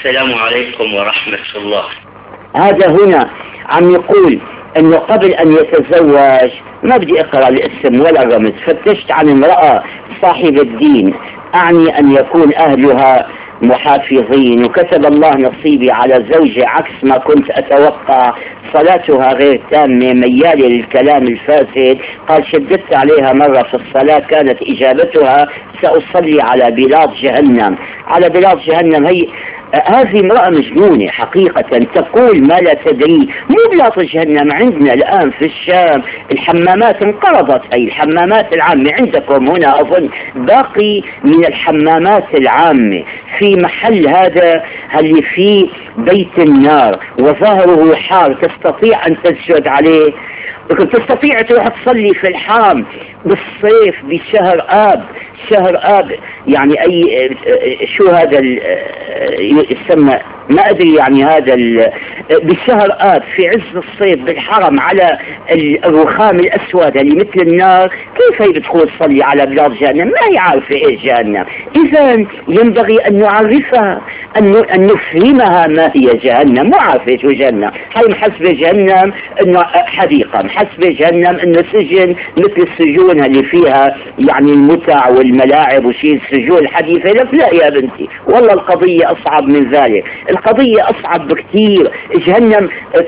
السلام عليكم ورحمة الله. هذا هنا عم يقول انه قبل ان يتزوج ما بدي اقرأ الاسم ولا الرمز، فتشت عن امرأة صاحبة الدين، اعني ان يكون اهلها محافظين، وكتب الله نصيبي على زوجة عكس ما كنت اتوقع، صلاتها غير تامة، ميالة للكلام الفاسد. قال شددت عليها مرة في الصلاة، كانت اجابتها سأصلي على بلاط جهنم. على بلاط جهنم، هذه امرأة مجنونة حقيقة، تقول ما لا تدري. مو بلاط جهنم، عندنا الآن في الشام الحمامات انقرضت، أي الحمامات العامة عندكم هنا أظن باقي من الحمامات العامة في محل هذا اللي فيه بيت النار وظهره حار، تستطيع أن تسجد عليه، تستطيع تروح تصلي في الحرم بالصيف بشهر آب. شهر آب يعني أي شو هذا يسمى ما أدري، يعني هذا بشهر آب في عز الصيف بالحرم على الرخام الأسود اللي مثل النار، كيف هي بتقول صلي على بلاد جهنم؟ ما هي عارفة إيش جهنم. إذا ينبغي أن نعرفها، أن نفهمها ما هي جهنم. مو عارفة شو جهنم، هي محسبة جهنم أنه حديقة، محسبة جهنم أنه سجن مثل السجون اللي فيها يعني المتع والملاعب وشيء السجون الحديثة. لا يا بنتي، والله القضية أصعب من ذلك، القضية أصعب بكثير. جهنم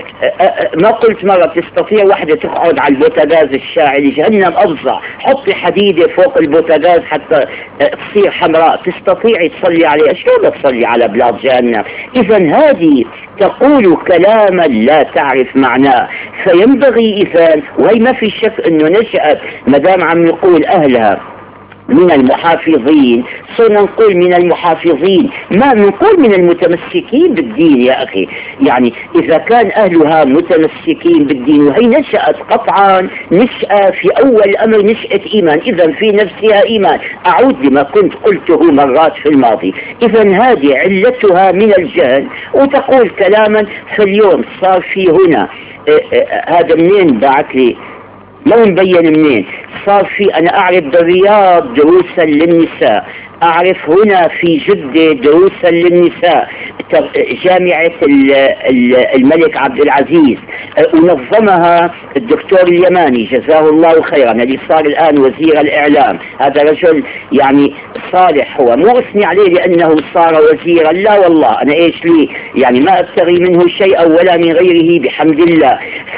ما قلت مرة تستطيع واحدة تقعد على البوتاغاز الشاعلي، جهنم أفظع، حطي حديدة فوق البوتاغاز حتى تصير حمراء، تستطيعي تصلي عليها، شلون تصلي على بلاد جهنم؟ إذا هذه تقول كلاما لا تعرف معناه، فينبغي إذا، وهي ما في شك أنه نشأت مدام عم نقول أهلها من المحافظين، صرنا نقول من المحافظين، ما نقول من المتمسكين بالدين يا أخي. يعني إذا كان أهلها متمسكين بالدين، وهي نشأت قطعا نشأة في أول الأمر نشأة إيمان، إذا في نفسها إيمان. أعود لما كنت قلته مرات في الماضي، إذا هذه علتها من الجهل، وتقول كلاما. فاليوم صار في هنا هذا منين بعت لي ما مبين منين، صار في أنا أعرف بالرياض دروسا للنساء، أعرف هنا في جدة دروسا للنساء، جامعة الملك عبد العزيز ونظمها الدكتور اليماني جزاه الله خيرا، اللي صار الآن وزير الإعلام. هذا رجل يعني صالح، هو مو أثني عليه لأنه صار وزيرا، لا والله أنا إيش لي يعني ما أبتغي منه شيئا ولا من غيره بحمد الله.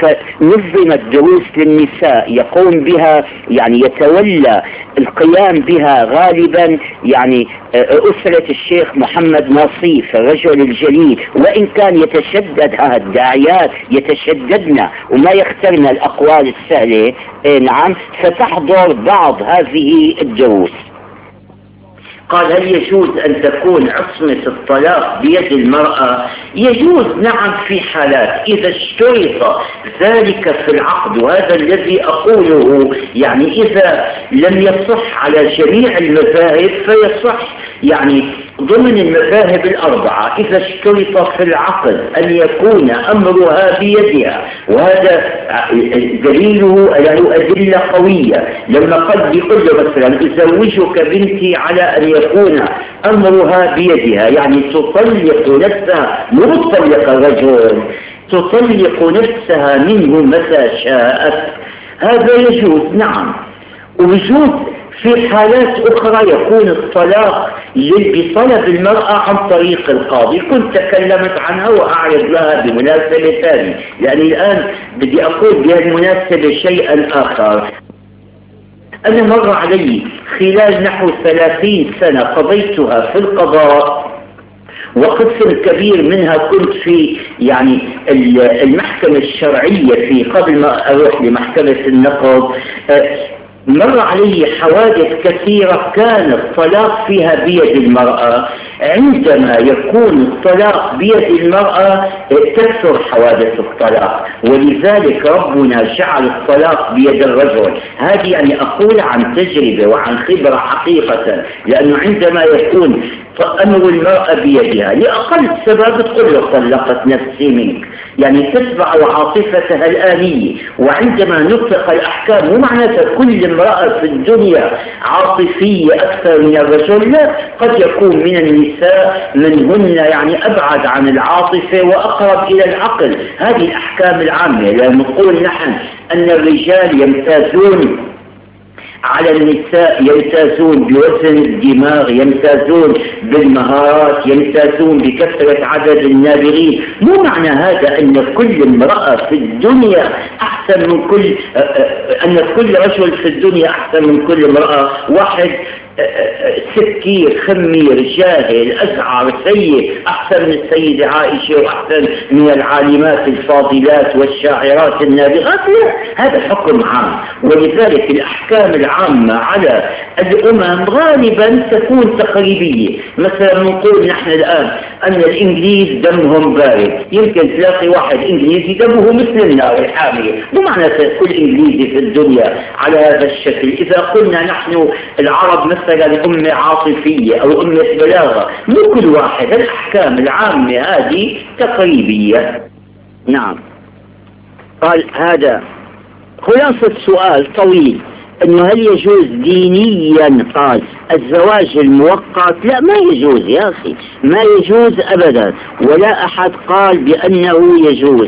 فنظمت دروس للنساء يقوم بها، يعني يتولى القيام بها غالبا يعني أسرة الشيخ محمد ناصيف الرجل الجليل، وإن كان يتشدد الداعيات يتشددنا وما يخترنا الأقوال السهلة، نعم، فتحضر بعض هذه الدروس. قال هل يجوز أن تكون عصمة الطلاق بيد المرأة؟ يجوز نعم في حالات إذا اشترط ذلك في العقد، وهذا الذي أقوله، يعني إذا لم يصح على جميع المذاهب فيصح يعني ضمن المذاهب الأربعة. إذا اشترط في العقد أن يكون أمرها بيدها، وهذا دليله له أدلة قوية، لما قد يقول له مثلا أزوجك بنتي على أن يكون أمرها بيدها، يعني تطلق نفسها، مو تطلق الرجل، تطلق نفسها منه متى شاءت، هذا يجوز نعم. ويجوز في حالات أخرى يكون الطلاق بطلب المرأة عن طريق القاضي، كنت تكلمت عنها وأعرض لها بمناسبة ثانية، لأني الآن بدي أقول بهالمناسبة شيئا آخر. أنا مر علي خلال نحو 30 سنة قضيتها في القضاء، وقسم كبير منها كنت في يعني المحكمة الشرعية في قبل ما أروح لمحكمة النقض. مر علي حوادث كثيرة كان الطلاق فيها بيد المرأة. عندما يكون الطلاق بيد المرأة تكثر حوادث الطلاق، ولذلك ربنا جعل الطلاق بيد الرجل. هذه يعني أقول عن تجربة وعن خبرة حقيقة، لأنه عندما يكون أمر المرأة بيدها لأقل سبب تقول له طلقت نفسي منك، يعني تتبع عاطفتها الآنية. وعندما نطلق الأحكام مو معناتها كل امرأة في الدنيا عاطفية أكثر من الرجل، لا، قد يكون من النساء منهن يعني أبعد عن العاطفة وأقرب إلى العقل. هذه الأحكام العامة. لأن نقول نحن أن الرجال يمتازون على النساء، يمتازون بوزن الدماغ، يمتازون بالمهارات، يمتازون بكثرة عدد النابغين. مو معنى هذا أن كل امرأة في الدنيا أحسن من أن كل رجل في الدنيا أحسن من كل امرأة. واحد سكير خمير جاهل أزعر سيء أحسن من السيدة عائشة وأحسن من العالمات الفاضلات والشاعرات النابغات، لا، هذا حكم عام. ولذلك الأحكام العامة على الأمم غالبا تكون تقريبية. مثلا نقول نحن الآن أن الإنجليز دمهم بارد، يمكن تلاقي واحد إنجليزي دمه مثل النار الحامية. مو معنى كل إنجليزي في الدنيا على هذا الشكل. إذا قلنا نحن العرب مثلا أمة عاطفية أو أمة بلاغة، مو كل واحد. الأحكام العامة هذه تقريبية. نعم. قال هذا خلاصة سؤال طويل، انه هل يجوز دينيا؟ قال الزواج المؤقت لا، ما يجوز يا اخي، ما يجوز ابدا، ولا احد قال بانه يجوز.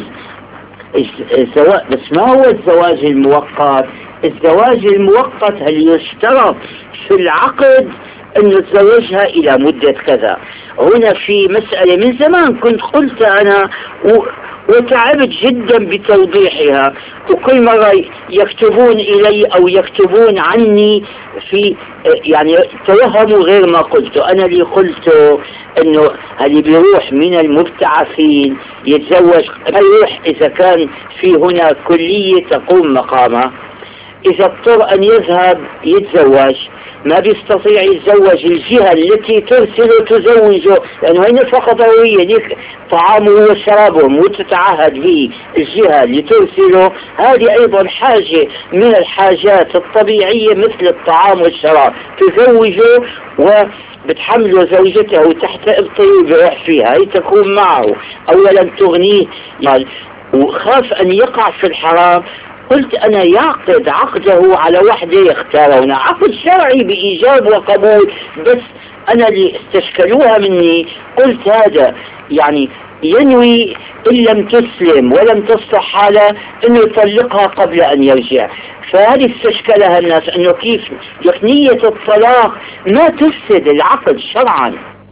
بس ما هو الزواج المؤقت؟ الزواج المؤقت هل يشترط في العقد أن يتزوجها إلى مدة كذا؟ هنا في مسألة من زمان كنت قلت أنا وتعبت جدا بتوضيحها، وكل مرة يكتبون إلي أو يكتبون عني في يعني توهموا غير ما قلته. أنا اللي قلته أنه اللي بيروح من المبتعثين يتزوج يروح إذا كان في هنا كلية تقوم مقامه، إذا اضطر أن يذهب يتزوج ما بيستطيع يتزوج الجهة التي ترسله تزوجه، لأنه هي نفقة ضرورية لك طعامه وشرابه، وتتعهد به الجهة اللي ترسله. هذه أيضا حاجة من الحاجات الطبيعية مثل الطعام والشراب، تزوجه وبتحمله زوجته تحت إبطه بروح فيها، هي تكون معه. أولا تغنيه وخاف أن يقع في الحرام. قلت أنا يعقد عقده على وحدة يختارون، عقد شرعي بإيجاب وقبول، بس أنا اللي استشكلوها مني قلت هذا يعني ينوي إن لم تسلم ولم تصلح حالة أنه يطلقها قبل أن يرجع. فهذه استشكلها الناس أنه كيف نية الطلاق ما تفسد العقد شرعا.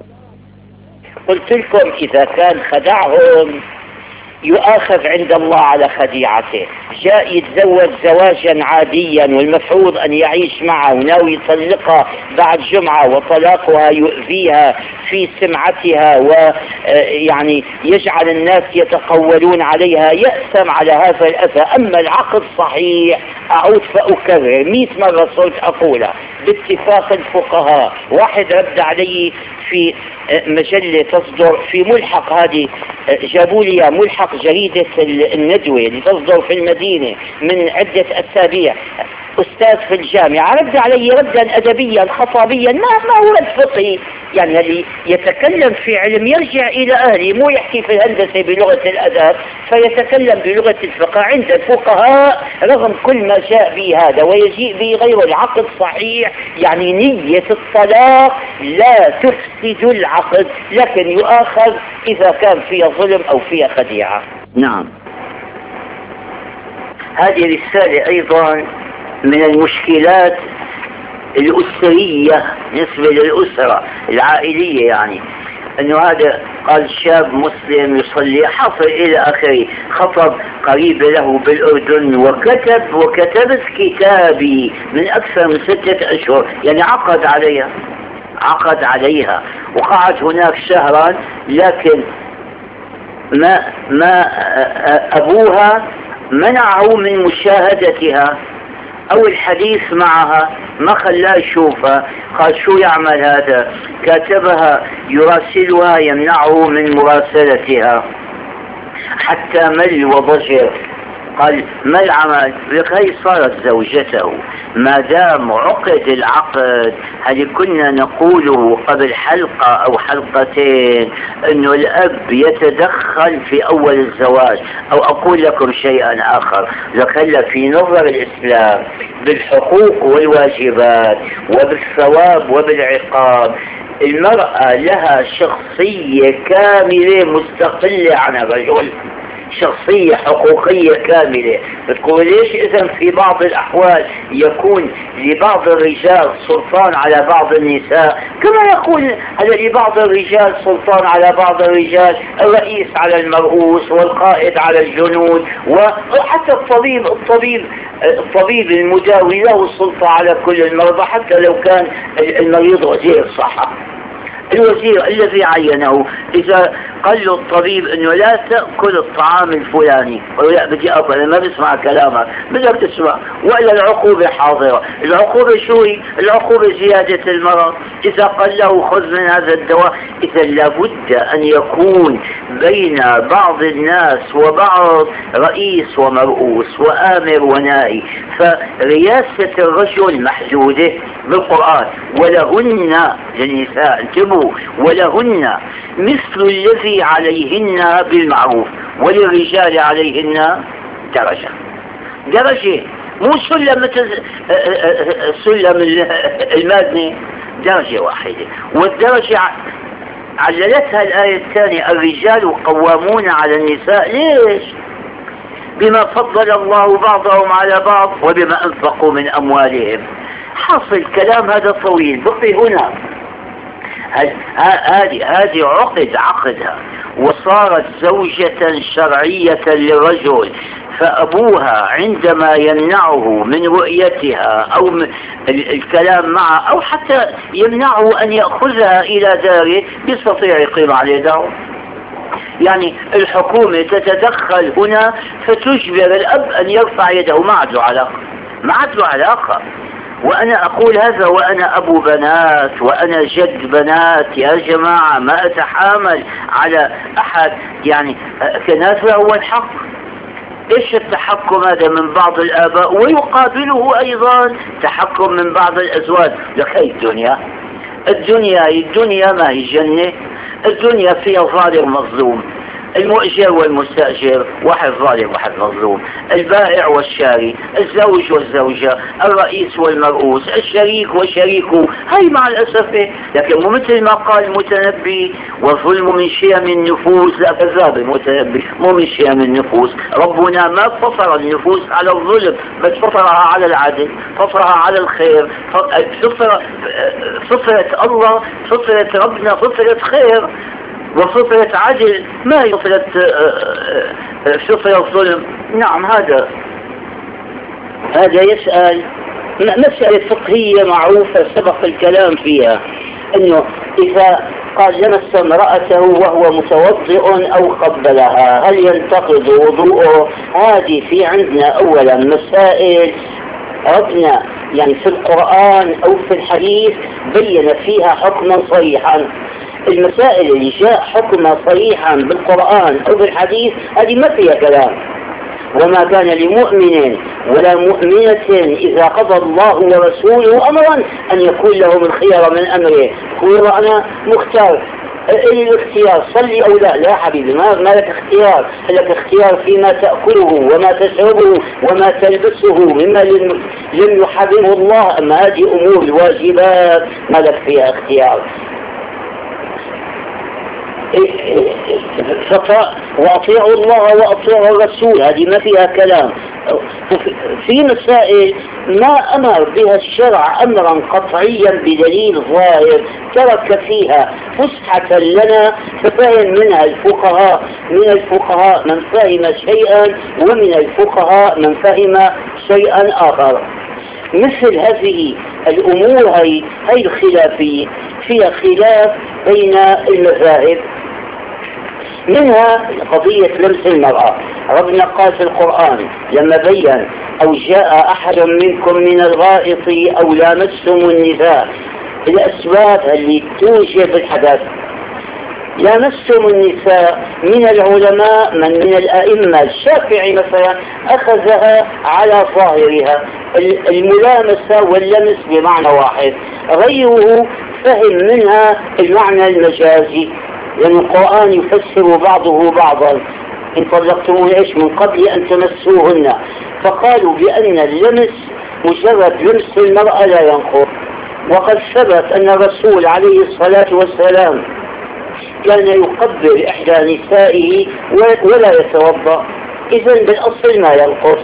قلت لكم إذا كان خدعهم يؤاخذ عند الله على خديعته. جاء يتزوج زواجا عاديا والمفروض أن يعيش معه وناوي يطلقها بعد جمعة، وطلاقها يؤذيها في سمعتها ويعني يجعل الناس يتقولون عليها، يأثم على هذا الأذى. أما العقد صحيح، أعود فأكرر 100 مرة صرت أقولها باتفاق الفقهاء. واحد رد علي في مجلة تصدر في ملحق، هذه جابوا لي ملحق جريدة الندوة اللي تصدر في المدينة من عدة أسابيع، أستاذ في الجامعة، رد علي ردا أدبيا خطابيا ما هو رد فقهي. يعني اللي يتكلم في علم يرجع إلى أهله، مو يحكي في الهندسة بلغة الأدب فيتكلم بلغة الفقه. عند الفقهاء رغم كل ما جاء به هذا ويجيء به غير العقد صحيح، يعني نية الطلاق لا تفسد العقد، لكن يؤاخذ إذا كان فيها ظلم أو فيها خديعة. نعم. هذه رسالة أيضا من المشكلات الأسرية بالنسبة للأسرة العائلية، يعني أنه هذا قال شاب مسلم يصلي حصل إلى آخره، خطب قريب له بالأردن وكتبت كتابي من أكثر من 6 أشهر، يعني عقد عليها وقعد هناك شهرا، لكن ما أبوها منعه من مشاهدتها أو الحديث معها، ما خلاه يشوفها. قال شو يعمل هذا؟ كاتبها يراسلها يمنعه من مراسلتها حتى مل وضجر. قال ما العمل؟ لك هي صارت زوجته. ما دام عقد العقد، هل كنا نقوله قبل حلقة أو حلقتين أنه الأب يتدخل في أول الزواج؟ أو أقول لكم شيئا آخر، لك هلا في نظر الإسلام بالحقوق والواجبات وبالثواب وبالعقاب، المرأة لها شخصية كاملة مستقلة عن الرجل، شخصية حقوقية كاملة. بتقول ليش إذن في بعض الأحوال يكون لبعض الرجال سلطان على بعض النساء، كما يكون هذا لبعض الرجال سلطان على بعض الرجال، الرئيس على المرؤوس والقائد على الجنود، وحتى الطبيب المداوي له السلطة على كل المرضى، حتى لو كان المريض وزير الصحة. الوزير الذي عينه إذا قال له الطبيب انه لا تأكل الطعام الفلاني، لا بدي اكل، انا ما بسمع كلامك، بدك تسمع، وإلا العقوبة حاضرة. العقوبة شو هي؟ العقوبة زيادة المرض. اذا قال له خذ من هذا الدواء، اذا لابد ان يكون بين بعض الناس وبعض رئيس ومرؤوس وآمر وناهي. فرياسة الرجل محدودة بالقرآن، ولهن للنساء انتبهوا، ولهن مثل الذي عليهن بالمعروف وللرجال عليهن درجة، مو سلم مثل سلم المادني، درجة واحدة. والدرجة عللتها الآية الثانية الرجال قوامون على النساء. ليش؟ بما فضل الله بعضهم على بعض وبما أنفقوا من أموالهم. حاصل الكلام هذا طويل، بقي هنا هذه عقدها وصارت زوجة شرعية للرجل، فأبوها عندما يمنعه من رؤيتها أو من الكلام معه أو حتى يمنعه أن يأخذها إلى داره، يستطيع يقيم عليه داره. يعني الحكومة تتدخل هنا فتجبر الأب أن يرفع يده، ما عاد له علاقة. وأنا أقول هذا وأنا أبو بنات وأنا جد بنات، يا جماعة ما أتحامل على أحد، يعني كان هذا هو الحق. إيش التحكم هذا من بعض الآباء، ويقابله أيضا تحكم من بعض الأزواج. لك هي الدنيا ما هي جنة، الدنيا فيها ظالم مظلوم، المؤجر والمستأجر، واحد ظالم واحد مظلوم، البائع والشاري، الزوج والزوجة، الرئيس والمرؤوس، الشريك وشريكه. هاي مع الأسف، لكن مو مثل ما قال المتنبي والظلم من شيم النفوس. لا، كذاب المتنبي، مو من شيم النفوس. ربنا ما فطر النفوس على الظلم، بس فطرها على العدل، فطرها على الخير. فطرة الله، فطرة ربنا فطرة خير وفطرة عدل، ما هي فطرة ظلم. نعم، هذا يسأل مسألة فقهية معروفة سبق الكلام فيها، انه اذا قال لمس امرأته وهو متوضئ او قبلها هل ينتقض وضوءه؟ هذه في عندنا اولا مسائل ربنا يعني في القرآن او في الحديث بين فيها حكما صريحا. المسائل اللي جاء حكمها صريحا بالقرآن أو بالحديث هذه ما فيها كلام. وما كان لمؤمن ولا مؤمنة إذا قضى الله ورسوله أمرا أن يكون لهم الخيار من أمره. يقول أنا مختار، الاختيار صلي أو لا. لا حبيبي، ما لك اختيار، لك اختيار فيما تأكله وما تشربه وما تلبسه مما لم يحرمه الله. أما هذه أمور الواجبات ما لك فيها اختيار. وأطيعوا الله وأطيعوا الرسول، هذه ما فيها كلام. في مسائل ما أمر بها الشرع أمرا قطعيا بدليل ظاهر ترك فيها فسحة لنا ففهم منها الفقهاء، من الفقهاء من فهم شيئا ومن الفقهاء من فهم شيئا آخر. مثل هذه الأمور هي الخلافية فيها خلاف بين المذاهب. منها قضية لمس المرأة. ربنا قال في القرآن لما بين أو جاء أحد منكم من الغائط أو لامستم النساء، الأسباب اللي توجب الحدث، قال لمس المرأة. لمس المرأة هذه ما فيها كلام. وما كان لمؤمن ولا مؤمنة إذا قضى الله ورسوله أمرا أن يكون لهم الخيار من أمره. كل ما كان لمؤمن ولا مؤمنة إذا قضى الله ورسوله أمرا أن يكون لهم الخيار من أمره. الأسباب اللي توجب الحدث لامستم النساء من العلماء من الأئمة الشافعي مثلا أخذها على ظاهرها الملامسة واللمس بمعنى واحد، غيره فهم منها المعنى المجازي، لأن القرآن يفسر بعضه بعضا. إن طلقتموهن إيش من قبل أن تمسوهن، فقالوا بأن اللمس مجرد لمس المرأة لا ينقض، وقد ثبت أن الرسول عليه الصلاة والسلام كان يقبل إحدى نسائه ولا يتوضأ، إذن بالأصل ما ينقض.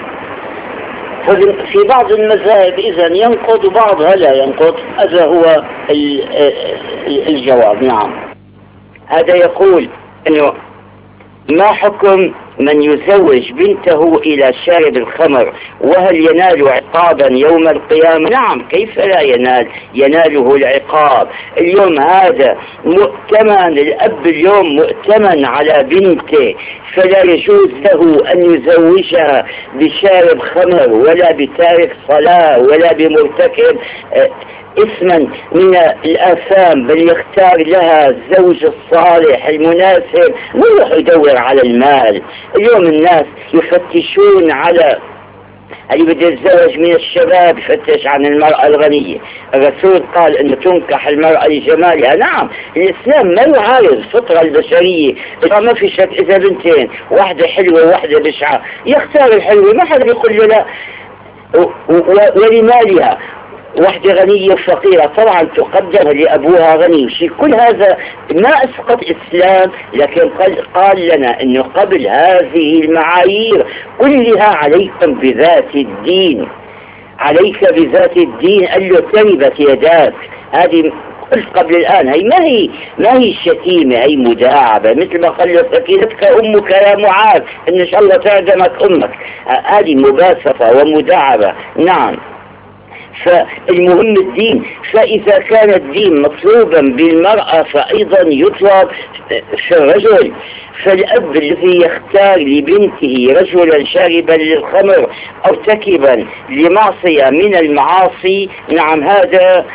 في بعض المذاهب إذن ينقض وبعضها لا ينقض، هذا هو الجواب. نعم. هذا يقول أنه ما حكم من يزوج بنته إلى شارب الخمر، وهل ينال عقابا يوم القيامة؟ نعم، كيف لا يناله العقاب. اليوم هذا مؤتمن، الأب اليوم مؤتمن على بنته، فلا يجوز له أن يزوجها بشارب خمر ولا بتارك صلاة ولا بمرتكب اسما من الآثام، بل يختار لها الزوج الصالح المناسب ويروح يدور على المال. اليوم الناس يفتشون على اللي بده يتزوج من الشباب، يفتش عن المرأة الغنية. الرسول قال أن تنكح المرأة لجمالها. نعم، الإسلام ما يعارض الفطرة البشرية. ما في شك إذا بنتين، واحدة حلوة وواحدة بشعة، يختار الحلوة، ما حدا يقول له لا. ولمالها، واحدة غنية وفقيرة طبعا تقدم لأبوها غني. شيء كل هذا ما أسقط إسلام، لكن قال لنا أنه قبل هذه المعايير كلها عليكم بذات الدين، عليك بذات الدين. قال له تربت يداك. هذه قلت قبل الآن، هي ما هي شتيمة، هي مداعبة، مثل ما قال له سكينتك أمك يا معاذ إن شاء الله تعدمك أمك. هذه مباسطة ومداعبة. نعم. فالمهم الدين، فإذا كان الدين مطلوبا بالمرأة فأيضا يطلب في الرجل. فالأب الذي يختار لبنته رجلا شاربا للخمر أو تكبا لمعصية من المعاصي، نعم هذا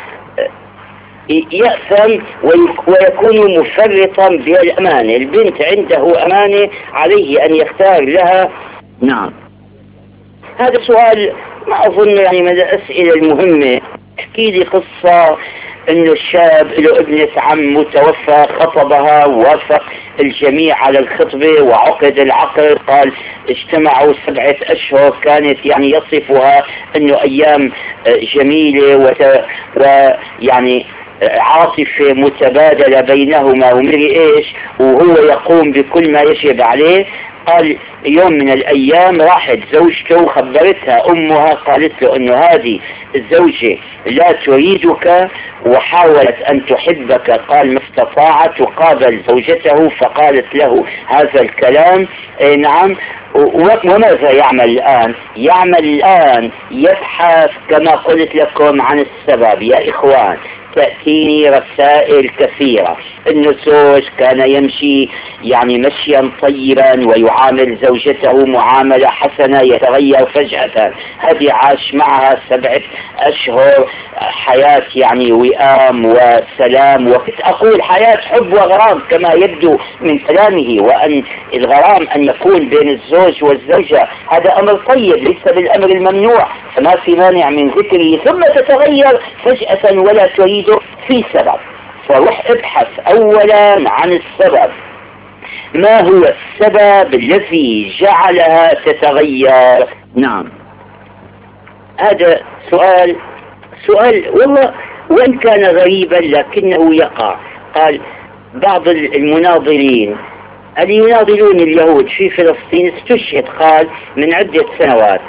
يأثم ويكون مفرطا بالأمانة. البنت عنده أمانة، عليه أن يختار لها. نعم. هذا سؤال ما أظن يعني من الأسئلة المهمة. احكي لي قصة انه الشاب له ابنة عم متوفى، خطبها ووافق الجميع على الخطبة وعقد العقد. قال اجتمعوا 7 أشهر، كانت يعني يصفها انه ايام جميلة ويعني عاطفة متبادلة بينهما ومري ايش، وهو يقوم بكل ما يجب عليه. قال يوم من الأيام راحت زوجته وخبرتها أمها، قالت له أنه هذه الزوجة لا تريدك وحاولت أن تحبك. قال ما استطاعت، وقابل زوجته فقالت له هذا الكلام. نعم. وماذا يعمل الآن؟ يعمل الآن يبحث كما قلت لكم عن السبب. يا إخوان، تأتيني رسائل كثيرة أن الزوج كان يمشي يعني مشيا طيبا ويعامل زوجته معاملة حسنة، يتغير فجأة. هذه عاش معها 7 أشهر حياة يعني وئام وسلام، وكنت أقول حياة حب وغرام كما يبدو من كلامه، وأن الغرام أن يكون بين الزوج والزوجة هذا أمر طيب ليس بالأمر الممنوع، فما في مانع من ذكره. ثم تتغير فجأة ولا تريد في سبب. فروح ابحث أولا عن السبب. ما هو السبب الذي جعلها تتغير؟ نعم. هذا سؤال والله وإن كان غريبا لكنه يقع. قال بعض المناضلين اللي يناضلون اليهود في فلسطين استشهد قال من عدة سنوات،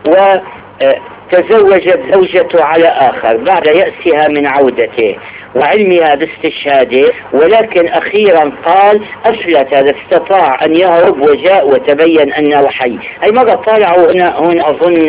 وتزوجت زوجته على آخر بعد يأسها من عودته وعلمها باستشهاده، ولكن أخيرا قال أفلت، هذا استطاع أن يهرب وجاء وتبين أنه حي. أي مرة طالعوا هنا أظن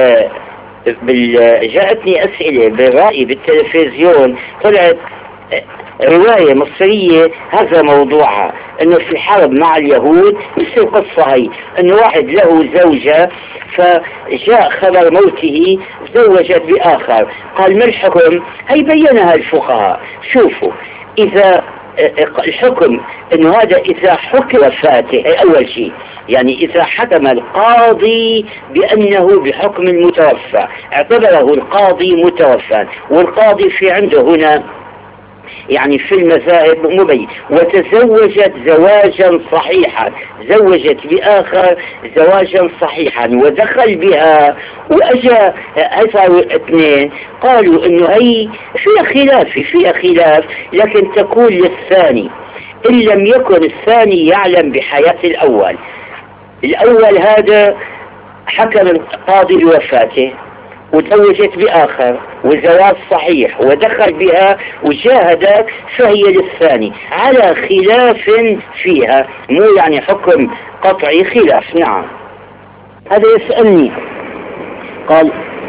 جاءتني أسئلة بالرأي بالتلفزيون، طلعت رواية مصرية هذا موضوعها، انه في حرب مع اليهود مثل القصة هي، انه واحد له زوجة فجاء خبر موته زوجت بآخر. قال ما الحكم؟ هي بينها الفقهاء. شوفوا، إذا الحكم انه هذا اذا حكم وفاته اول شيء، يعني اذا حكم القاضي بانه بحكم المتوفى اعتبره القاضي متوفى، والقاضي في عنده هنا يعني في المذاهب مبين، وتزوجت زواجا صحيحا، زوجت بآخر زواجا صحيحا ودخل بها وأجا صاروا اثنين، قالوا انه هي فيها خلاف لكن تكون للثاني ان لم يكن الثاني يعلم بحياة الأول هذا حكم القاضي بوفاته وتزوجت بآخر وزواج صحيح ودخل بها وشاهدت، فهي للثاني على خلاف فيها، مو يعني حكم قطعي، خلاف. نعم. هذا يسألني قال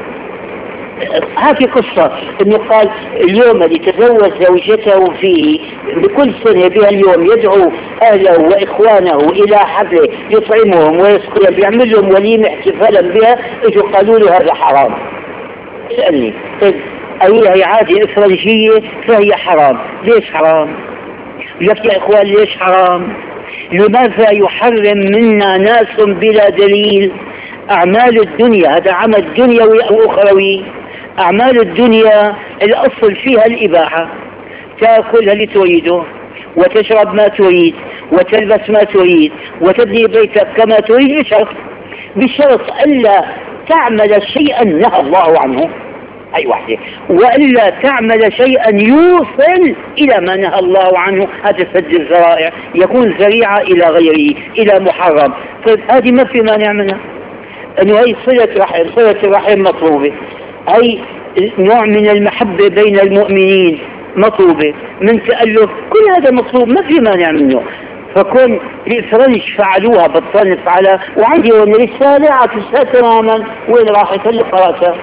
هذه قصة انه قال اليوم اللي تزوج زوجته فيه بكل سنة بها اليوم يدعو اهله واخوانه الى حفله يطعمهم ويسقيهم بيعمل لهم وليمة احتفالا بها، اجوا قالوا له هذا حرام. سألني طيب هي عادة افرنجية فهي حرام، ليش حرام؟ لك يا اخوان ليش حرام؟ لماذا يحرم منا ناس بلا دليل اعمال الدنيا؟ هذا عمل دنيوي او اخروي. أعمال الدنيا الأصل فيها الإباحة، تأكل اللي تريده وتشرب ما تريد وتلبس ما تريد وتبني بيتك كما تريد بشرط ألا تعمل شيئا نهى الله عنه، أي واحدة، وألا تعمل شيئا يوصل إلى ما نهى الله عنه، هذا سد الذرائع، يكون ذريعة إلى غيره إلى محرم. طيب هذه ما في مانع منها، أنه هي صلة الرحم مطلوبة، أي نوع من المحبة بين المؤمنين مطلوبة، من تألف، كل هذا مطلوب ما في مانع منه. فكون الفرنج فعلوها بطلنا نفعلها، وعندي هون رسالة عكسها تماما، وين راحت اللي قرأتها؟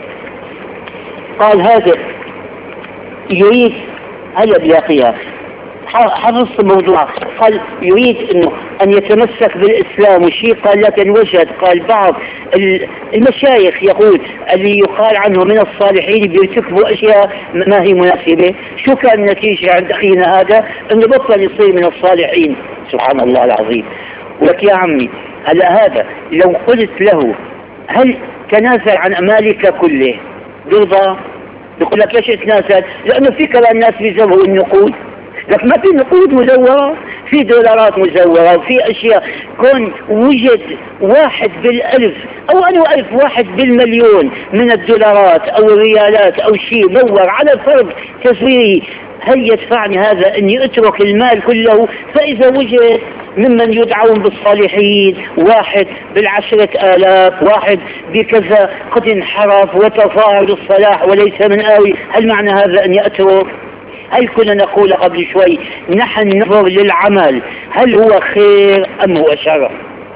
قال هذا يريد هلا بلاقيها حفظت الموضوع، قال يريد انه ان يتمسك بالاسلام، وشيء قال لكن وجد، قال بعض المشايخ يقول اللي يقال عنه من الصالحين بيرتكبوا اشياء ما هي مناسبة. شو كان النتيجة عند اخينا هذا؟ انه بطل يصير من الصالحين. سبحان الله العظيم. ولك يا عمي هلا هذا لو قلت له هل تنازل عن امالك كله برضى؟ يقول لك ليش تنازل؟ لانه في كمان ناس بيزوروا النقود، لك ما في نقود مزورة، في دولارات مزورة وفي أشياء. كون وجد 1 بالألف أو أنا 1000 1 بالمليون من الدولارات أو الريالات أو شيء مزور على فرض تزويري، هل يدفعني هذا أني أترك المال كله؟ فإذا وجد ممن يدعون بالصالحين 1 ب10,000 1 بكذا قد انحرف وتظاهر بالصلاح وليس من آوي، هل معنى هذا أني أترك؟ هل كنا نقول قبل شوي نحن ننظر للعمل هل هو خير أم هو شر؟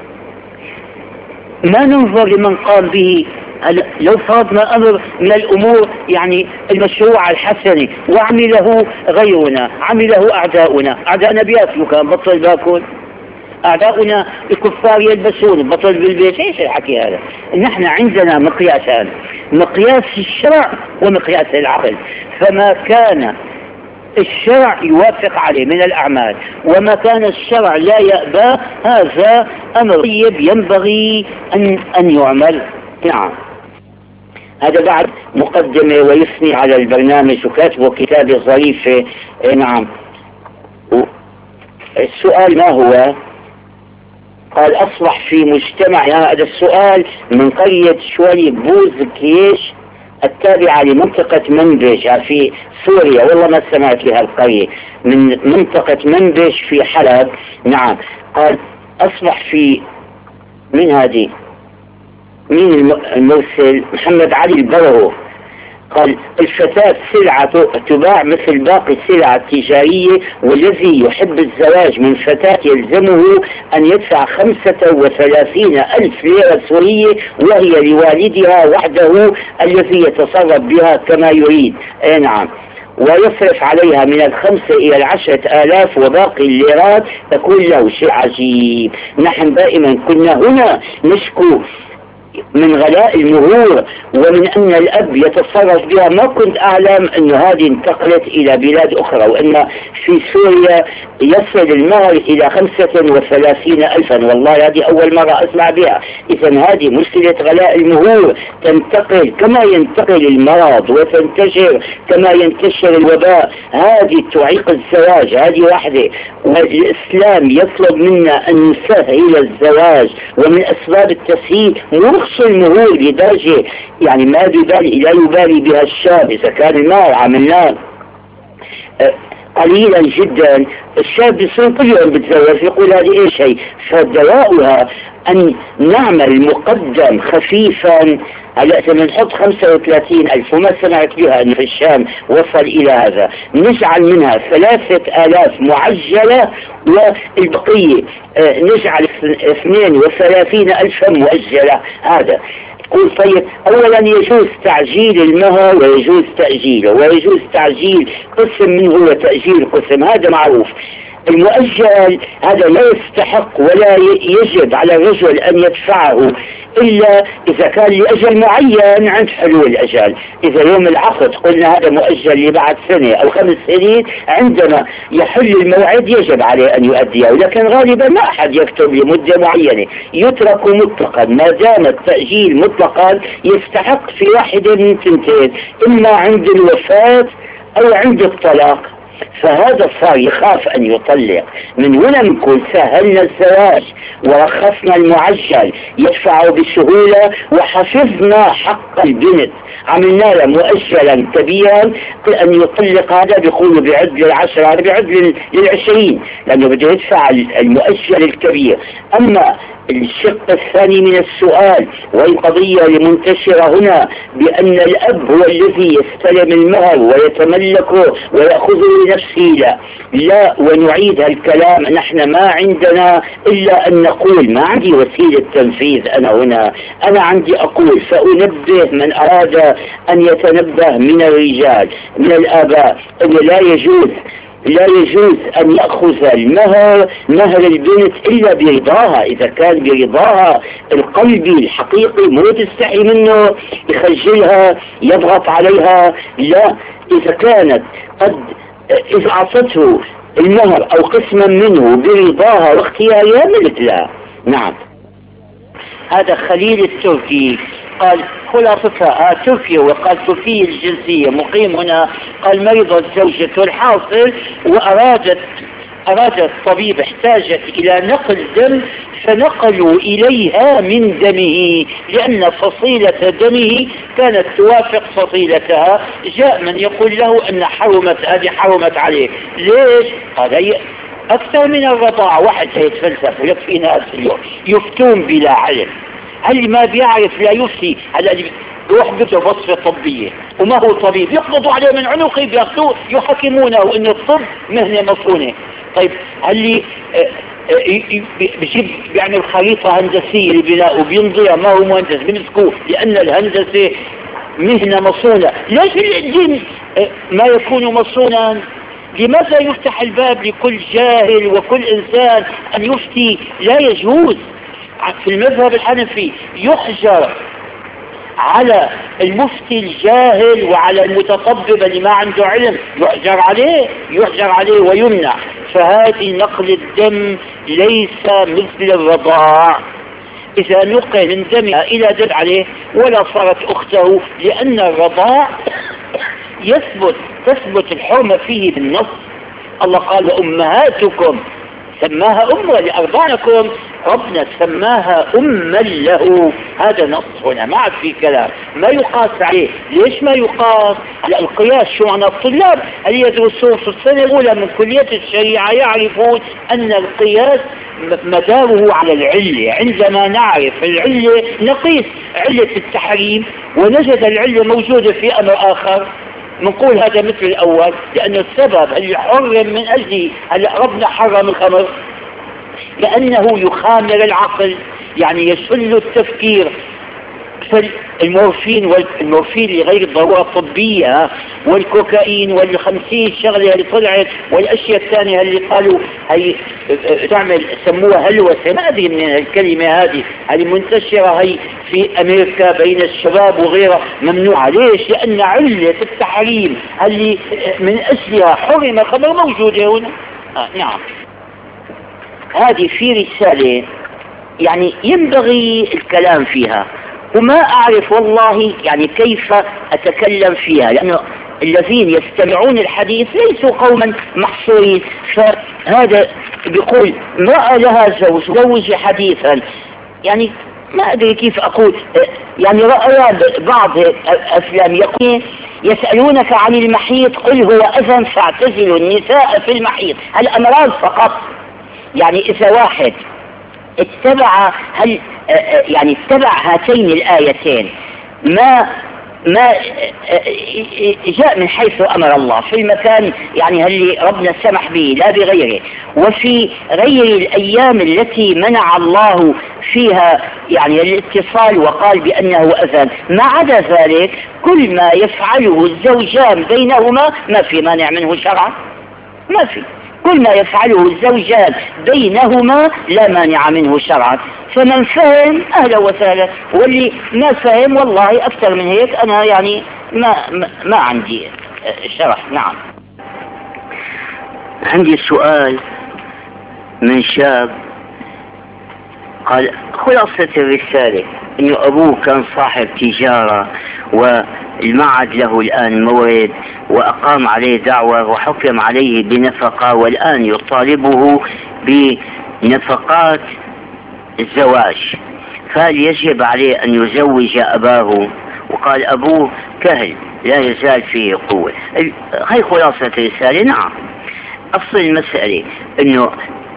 ما ننظر لمن قام به. لو فرضنا أمر من الأمور يعني المشروع الحسني وعمله غيرنا، عمله أعداؤنا بياكلوا، كان بطل باكل، أعداؤنا الكفار يلبسون، بطل بالبيت. ايش الحكي هذا؟ نحن عندنا مقياسان، مقياس الشرع ومقياس العقل، فما كان الشرع يوافق عليه من الأعمال وما كان الشرع لا يأبى، هذا أمر طيب ينبغي أن يعمل. نعم. هذا بعد مقدمة ويثني على البرنامج وكاتبه كتاب ظريف. نعم. السؤال ما هو؟ قال أصبح في مجتمع، هذا السؤال من قرية شوي بوز كيش التابعة لمنطقة منبج في سوريا، والله ما سمعت لها القرية، من منطقة منبج في حلب. نعم. قال أصبح في من هذه مين المرسل؟ محمد علي البرهو. قال الفتاة سلعة تباع مثل باقي السلع التجارية، والذي يحب الزواج من فتاة يلزمه أن يدفع 35,000 ليرة سورية، وهي لوالدها وحده الذي يتصرف بها كما يريد. نعم. ويصرف عليها من 5 إلى 10,000 وباقي الليرات تكون له. شيء عجيب. نحن دائما كنا هنا نشكو من غلاء المهور ومن أن الأب يتصرف بها. ما كنت أعلم أن هذه انتقلت إلى بلاد أخرى، وأن في سوريا يصل المهر إلى 35,000 والله هذه أول مرة أسمع بها. إذا هذه مشكلة غلاء المهور تنتقل كما ينتقل المرض وتنتشر كما ينتشر الوباء. هذه تعيق الزواج، هذه واحدة. والإسلام يطلب منا أن نسهل الزواج، ومن أسباب التسهيل مرخص المهور لدرجة يعني لا يبالي بها الشاب. إذا كان المهر عملناه قليلا جدا، الشاب يصير كل يوم بتزوج يقول هذه ايش هي. فدواؤها ان نعمل مقدم خفيفا. هلا اذا بنحط 35,000 وما سمعت بها انه في الشام وصل الى هذا، نجعل منها 3,000 معجلة والبقية نجعل 32,000 مؤجلة. هذا تقول طيب اولا يجوز تعجيل المهر ويجوز تأجيله، ويجوز تعجيل قسم منه وتأجيل قسم، هذا معروف. المؤجل هذا لا يستحق ولا يجب على الرجل أن يدفعه إلا إذا كان لأجل معين عند حلول الأجل. إذا يوم العقد قلنا هذا مؤجل لبعد سنة أو 5 سنين، عندما يحل الموعد يجب عليه أن يؤديه، لكن غالبا ما أحد يكتب لمدة معينة، يترك مطلقا. ما دام التأجيل مطلقا يستحق في واحدة من ثنتين، إما عند الوفاة أو عند الطلاق. فهذا صار يخاف أن يطلق. من هنا نقول سهلنا الزواج ورخصنا المعجل يدفعه بسهولة، وحفظنا حق البنت، عملنا له مؤجلا كبيرا أن يطلق. هذا بيقولوا بعد لل10، هذا بعد لل20، لأنه بده يدفع المؤجل الكبير. أما الشق الثاني من السؤال، والقضية المنتشرة هنا بأن الأب هو الذي يستلم المهر ويتملكه ويأخذه لنفسه، لا ونعيد هالكلام. نحن ما عندنا إلا أن نقول، ما عندي وسيلة تنفيذ أنا هنا، أنا عندي أقول فأنبه من أراد أن يتنبه من الرجال من الآباء أنه لا يجوز أن يأخذ مهر البنت إلا برضاها. إذا كان برضاها القلبي الحقيقي، مو تستحي منه يخجلها يضغط عليها، لا. إذا كانت قد إذا أعطته المهر أو قسما منه برضاها واختيارها ملك لها. نعم. هذا خليل التركي قال خلاصتها تركيا، وقال تركي الجنسية مقيم هنا. قال مرضت زوجته الحاصل وأرادت الطبيب احتاجت إلى نقل دم، فنقلوا إليها من دمه لأن فصيلة دمه كانت توافق فصيلتها. جاء من يقول له أن حرمت عليه. ليش؟ قال أكثر من الرضاعة. واحد سيتفلسف ويكفي ناس اليوم يفتون بلا علم. هل ما بيعرف لا يفتي؟ هلا روح بده وصفة طبية وما هو طبيب، يقبضوا عليه من عنقه بياخذوه يحكمونه ان الطب مهنة مصونة. طيب هل بجيب بيعمل خريطة هندسية لبناء وبينضيها، ما هو مهندس بنسكوه لأن الهندسة مهنة مصونة. ليش الدين ما يكون مصونا؟ لماذا يفتح الباب لكل جاهل وكل إنسان أن يفتي؟ لا يجوز. في المذهب الحنفي يحجر على المفتي الجاهل وعلى المتطبب اللي ما عنده علم، يحجر عليه ويمنع. فهذه نقل الدم ليس مثل الرضاع. إذا نقل من دمها إلى دم عليه ولا صارت أخته، لأن الرضاع تثبت الحرمة فيه بالنص. الله قال وأمهاتكم، سماها أمة لأرضعنكم، ربنا سماها أما له. هذا نص هنا، ما عاد في كلام، ما يقاس عليه. ليش ما يقاس؟ على القياس. شو عن الطلاب اللي يدرسون في السنة الأولى من كلية الشريعة يعرفون أن القياس مداره على العلة. عندما نعرف العلة نقيس علة التحريم، ونجد العلة موجودة في أمر آخر نقول هذا مثل الأول، لأن السبب اللي حرم من أجله هلا ربنا حرم الخمر لأنه يخامر العقل، يعني يشل التفكير. فالمورفين لغير الضرورة الطبية، والكوكايين والخمسين شغلة اللي طلعت، والأشياء الثانية اللي قالوا هي تعمل سموها هلوسة، ما أدري من الكلمة هذه منتشرة هي في أمريكا بين الشباب وغيرها، ممنوعة. ليش؟ لأن علة التحريم اللي من أجلها حرم الخمر موجودة هنا. نعم. هذه في رسالة يعني ينبغي الكلام فيها، وما أعرف والله يعني كيف أتكلم فيها، لأنه الذين يستمعون الحديث ليسوا قوما محصورين. فهذا بيقول امرأة لها زوج حديثا، يعني ما أدري كيف أقول، يعني رأى بعض أفلام يقول يسألونك عن المحيط قل هو أذى فاعتزلوا النساء في المحيط. الأمراض فقط. يعني إذا واحد اتبع يعني اتبع هاتين الآيتين ما جاء من حيث أمر الله في المكان يعني اللي ربنا سمح به لا بغيره، وفي غير الأيام التي منع الله فيها يعني الاتصال وقال بأنه أذان، ما عدا ذلك كل ما يفعله الزوجان بينهما ما في مانع منه شرعا، ما في. كل ما يفعله الزوجان بينهما لا مانع منه شرعا. فمن فهم أهلا وسهلا، واللي ما فهم والله أكثر من هيك أنا يعني ما عندي شرح. نعم. عندي سؤال من شاب قال خلاصة الرسالة إنه أبوه كان صاحب تجارة والمعد له الآن مورد وأقام عليه دعوة وحكم عليه بنفقة، والآن يطالبه بنفقات الزواج، فهل يجب عليه أن يزوج أباه؟ وقال أبوه كهل لا يزال فيه قوة. هاي خلاصة الرسالة. نعم. أصل المسألة إنه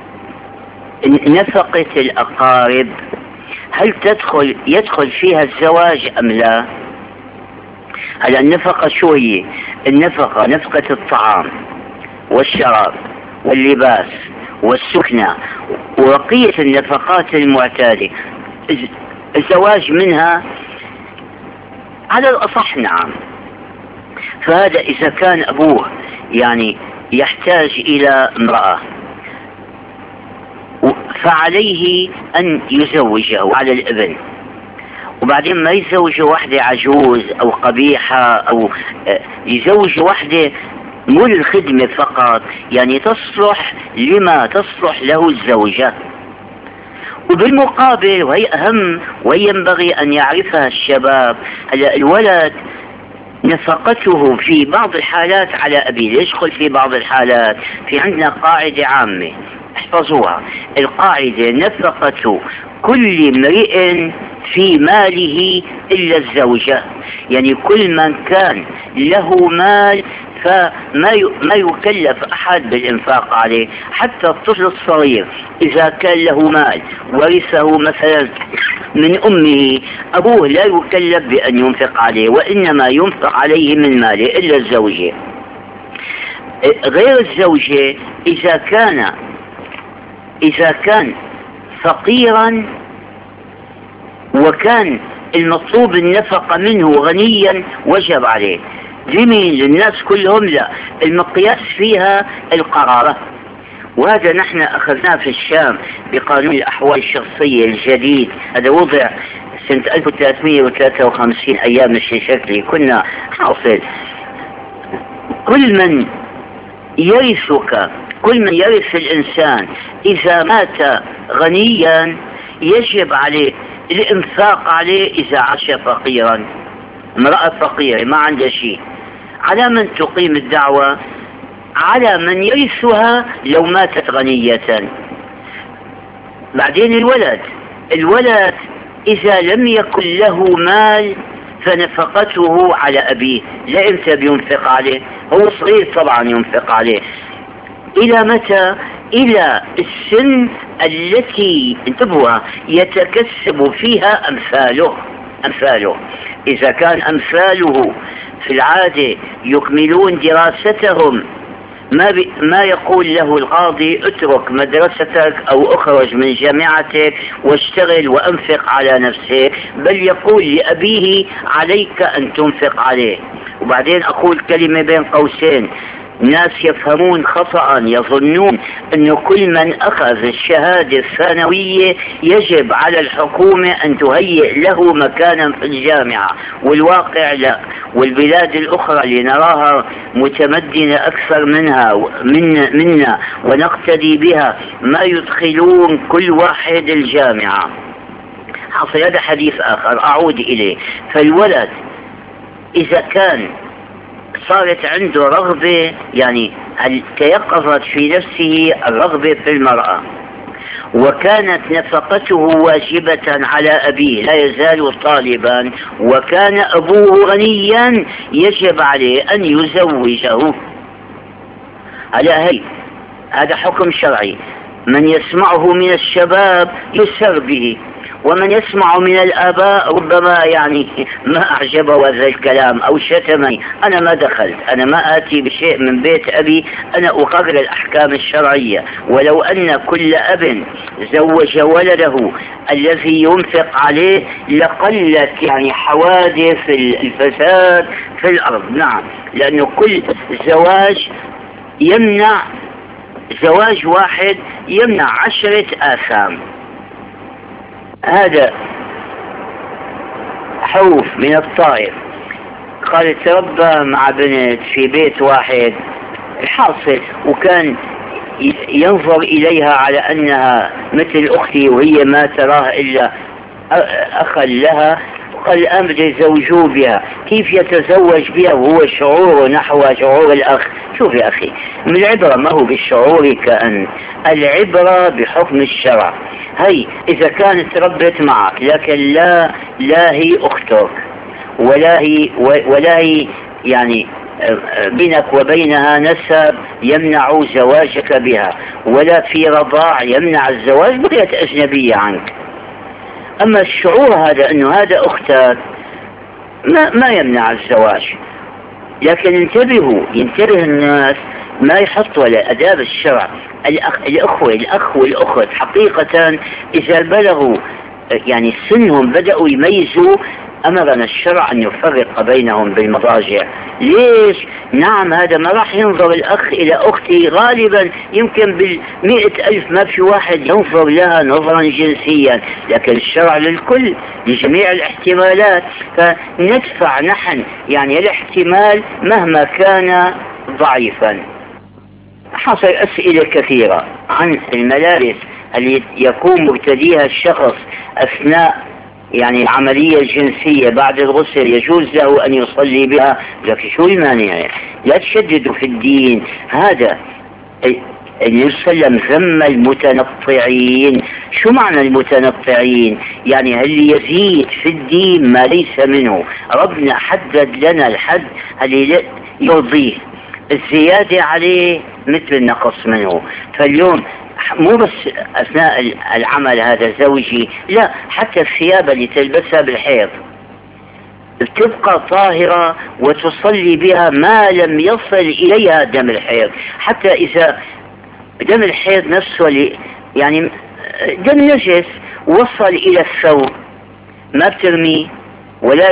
نفقة الأقارب هل يدخل فيها الزواج أم لا؟ هلا النفقة شو هي؟ النفقة نفقة الطعام والشراب واللباس والسكنة وبقية النفقات المعتادة، الزواج منها على الأصح نعم. فهذا إذا كان أبوه يعني يحتاج إلى امرأة فعليه أن يزوجه على الابن، وبعدين ما يزوج واحدة عجوز أو قبيحة، أو يزوج واحدة مو للخدمة فقط، يعني تصلح لما تصلح له الزوجة. وبالمقابل وهي أهم وينبغي أن يعرفها الشباب، هلا الولد نفقته في بعض الحالات على أبيه. يدخل في بعض الحالات، في عندنا قاعدة عامة احفظوها، القاعدة نفقة كل امرئ في ماله إلا الزوجة، يعني كل من كان له مال فما يكلف أحد بالإنفاق عليه. حتى الطفل الصغير إذا كان له مال ورثه مثلا من أمه، أبوه لا يكلف بأن ينفق عليه، وإنما ينفق عليه من ماله إلا الزوجة. غير الزوجة إذا كان فقيرا وكان المطلوب النفقة منه غنيا وجب عليه. لمين؟ للناس كلهم؟ لا، المقياس فيها القرابة، وهذا نحن أخذناه في الشام بقانون الأحوال الشخصية الجديد، هذا وضع سنة 1353 أيام الشكلي. كنا حاصل كل من يرث الإنسان إذا مات غنيا يجب عليه الإنفاق عليه إذا عاش فقيرا. امرأة فقيرة ما عندها شيء، على من تقيم الدعوة؟ على من يرثها لو ماتت غنية. بعدين الولد إذا لم يكن له مال فنفقته على أبيه. لا إمتى بينفق عليه؟ هو صغير طبعا ينفق عليه. إلى متى؟ إلى السن التي انتبهوا يتكسب فيها أمثاله. إذا كان أمثاله في العادة يكملون دراستهم ما يقول له القاضي اترك مدرستك أو اخرج من جامعتك واشتغل وانفق على نفسك، بل يقول لأبيه عليك أن تنفق عليه. وبعدين أقول كلمة بين قوسين، ناس يفهمون خطأ، يظنون أن كل من أخذ الشهادة الثانوية يجب على الحكومة أن تهيئ له مكانا في الجامعة، والواقع لا. والبلاد الأخرى اللي نراها متمدنة أكثر منا ونقتدي بها ما يدخلون كل واحد الجامعة. حصل هذا حديث آخر أعود إليه. فالولد إذا كان صارت عنده رغبة، يعني تيقظت في نفسه الرغبة في المرأة، وكانت نفقته واجبة على أبيه، لا يزال طالبا، وكان أبوه غنيا، يجب عليه أن يزوجه. هذا حكم شرعي. من يسمعه من الشباب يسر به، ومن يسمع من الآباء ربما يعني ما أعجبه هذا الكلام أو شتمني. أنا ما دخلت، أنا ما آتي بشيء من بيت أبي، أنا أقرر الأحكام الشرعية. ولو أن كل أب زوج ولده الذي ينفق عليه لقلت يعني حوادث الفساد في الأرض. نعم، لأنه كل زواج واحد يمنع 10 آثام. هذا حوف من الطائف قال تربى مع بنت في بيت واحد، الحاصل وكان ينظر إليها على أنها مثل أختي وهي ما تراه إلا أخا لها، قال الآن بده يزوجوه بها. كيف يتزوج بها وهو شعوره نحو شعور الأخ؟ شوف يا أخي، من العبرة ما هو بالشعور كأن العبرة بحكم الشرع. هي إذا كانت ربت معك لكن لا هي أختك ولا هي يعني بينك وبينها نسب يمنع زواجك بها، ولا في رضاع يمنع الزواج، بقيت أجنبية عنك. أما الشعور هذا أنه هذا أختك ما يمنع الزواج. لكن ينتبه الناس ما يحطوا على أداب الشرع. الأخ والأخت حقيقة إذا بلغوا يعني سنهم بدأوا يميزوا، أمرنا الشرع أن يفرق بينهم بالمضاجع. ليش؟ نعم، هذا ما راح ينظر الأخ إلى أختي غالبا، يمكن ب100,000 ما في واحد ينظر لها نظرا جنسيا، لكن الشرع للكل لجميع الاحتمالات، فندفع نحن يعني الاحتمال مهما كان ضعيفا. حصل أسئلة كثيرة عن الملابس اللي يكون مرتديها الشخص أثناء يعني العملية الجنسية بعد الغسل، يجوز له أن يصلي بها. لكن شو المانع؟ لا تشددوا في الدين. هذا النبي صلى الله عليه وسلم ذم المتنطعين. شو معنى المتنطعين؟ يعني اللي يزيد في الدين ما ليس منه. ربنا حدد لنا الحد اللي يرضيه، الزيادة عليه مثل النقص منه. فاليوم مو بس أثناء العمل هذا زوجي، لا، حتى الثياب اللي تلبسها بالحيض تبقى طاهرة وتصلي بها ما لم يصل إليها دم الحيض. حتى إذا دم الحيض نفسه يعني دم نجس وصل إلى الثوب ما بترميه ولا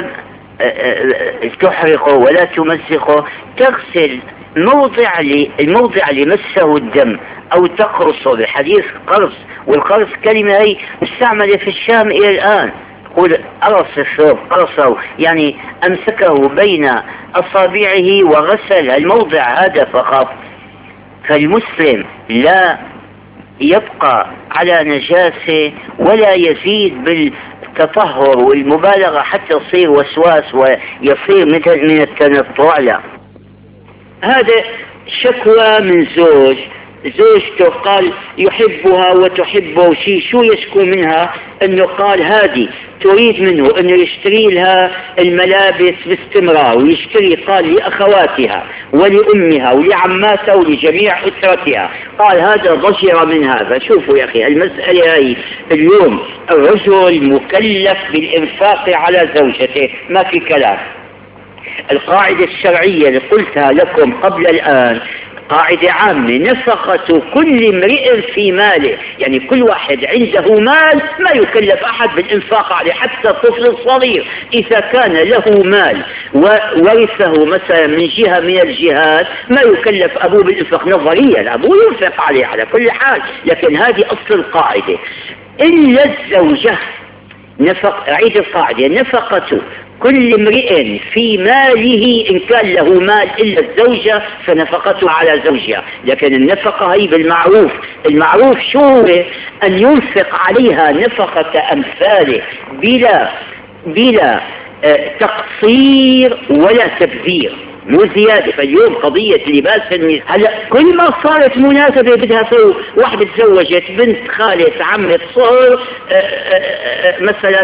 تحرقه ولا تمزقه، تغسل الموضع اللي مسه الدم أو تقرصه بحديث قرص. والقرص كلمة هي مستعملة في الشام إلى الآن. قل أرص الثوب، قرصه يعني أمسكه بين أصابعه وغسل الموضع هذا فقط. فالمسلم لا يبقى على نجاسة ولا يزيد بالتطهر والمبالغة حتى يصير وسواس ويصير مثل من التنطع. لا، هذا شكوى من زوجته قال يحبها وتحبه شو يشكو منها؟ انه قال هذه تريد منه انه يشتري لها الملابس باستمرار، ويشتري قال لأخواتها ولأمها ولعماتها ولجميع أسرتها. قال هذا ضجر من هذا. شوفوا يا أخي المسألة هي اليوم الرجل مكلف بالإنفاق على زوجته، ما في كلام. القاعدة الشرعية اللي قلتها لكم قبل الآن قاعدة عامة: نفقة كل امرئ في ماله، يعني كل واحد عنده مال ما يكلف أحد بالإنفاق عليه، حتى الطفل الصغير إذا كان له مال وورثه مثلا من جهة من الجهات ما يكلف أبوه بالإنفاق نظريا، أبوه ينفق عليه على كل حال، لكن هذه أصل القاعدة. إلا الزوجة أعيد القاعدة: نفقة كل امرئ في ماله، إن كان له مال إلا الزوجة فنفقته على زوجها، لكن النفقة هي بالمعروف. المعروف شو هو؟ أن ينفق عليها نفقة أمثاله بلا تقصير ولا تبذير، مو زيادة. فاليوم قضية لباس هلا كل ما صارت مناسبة بدها ثوب، واحدة تزوجت بنت خالة عمة صهر مثلا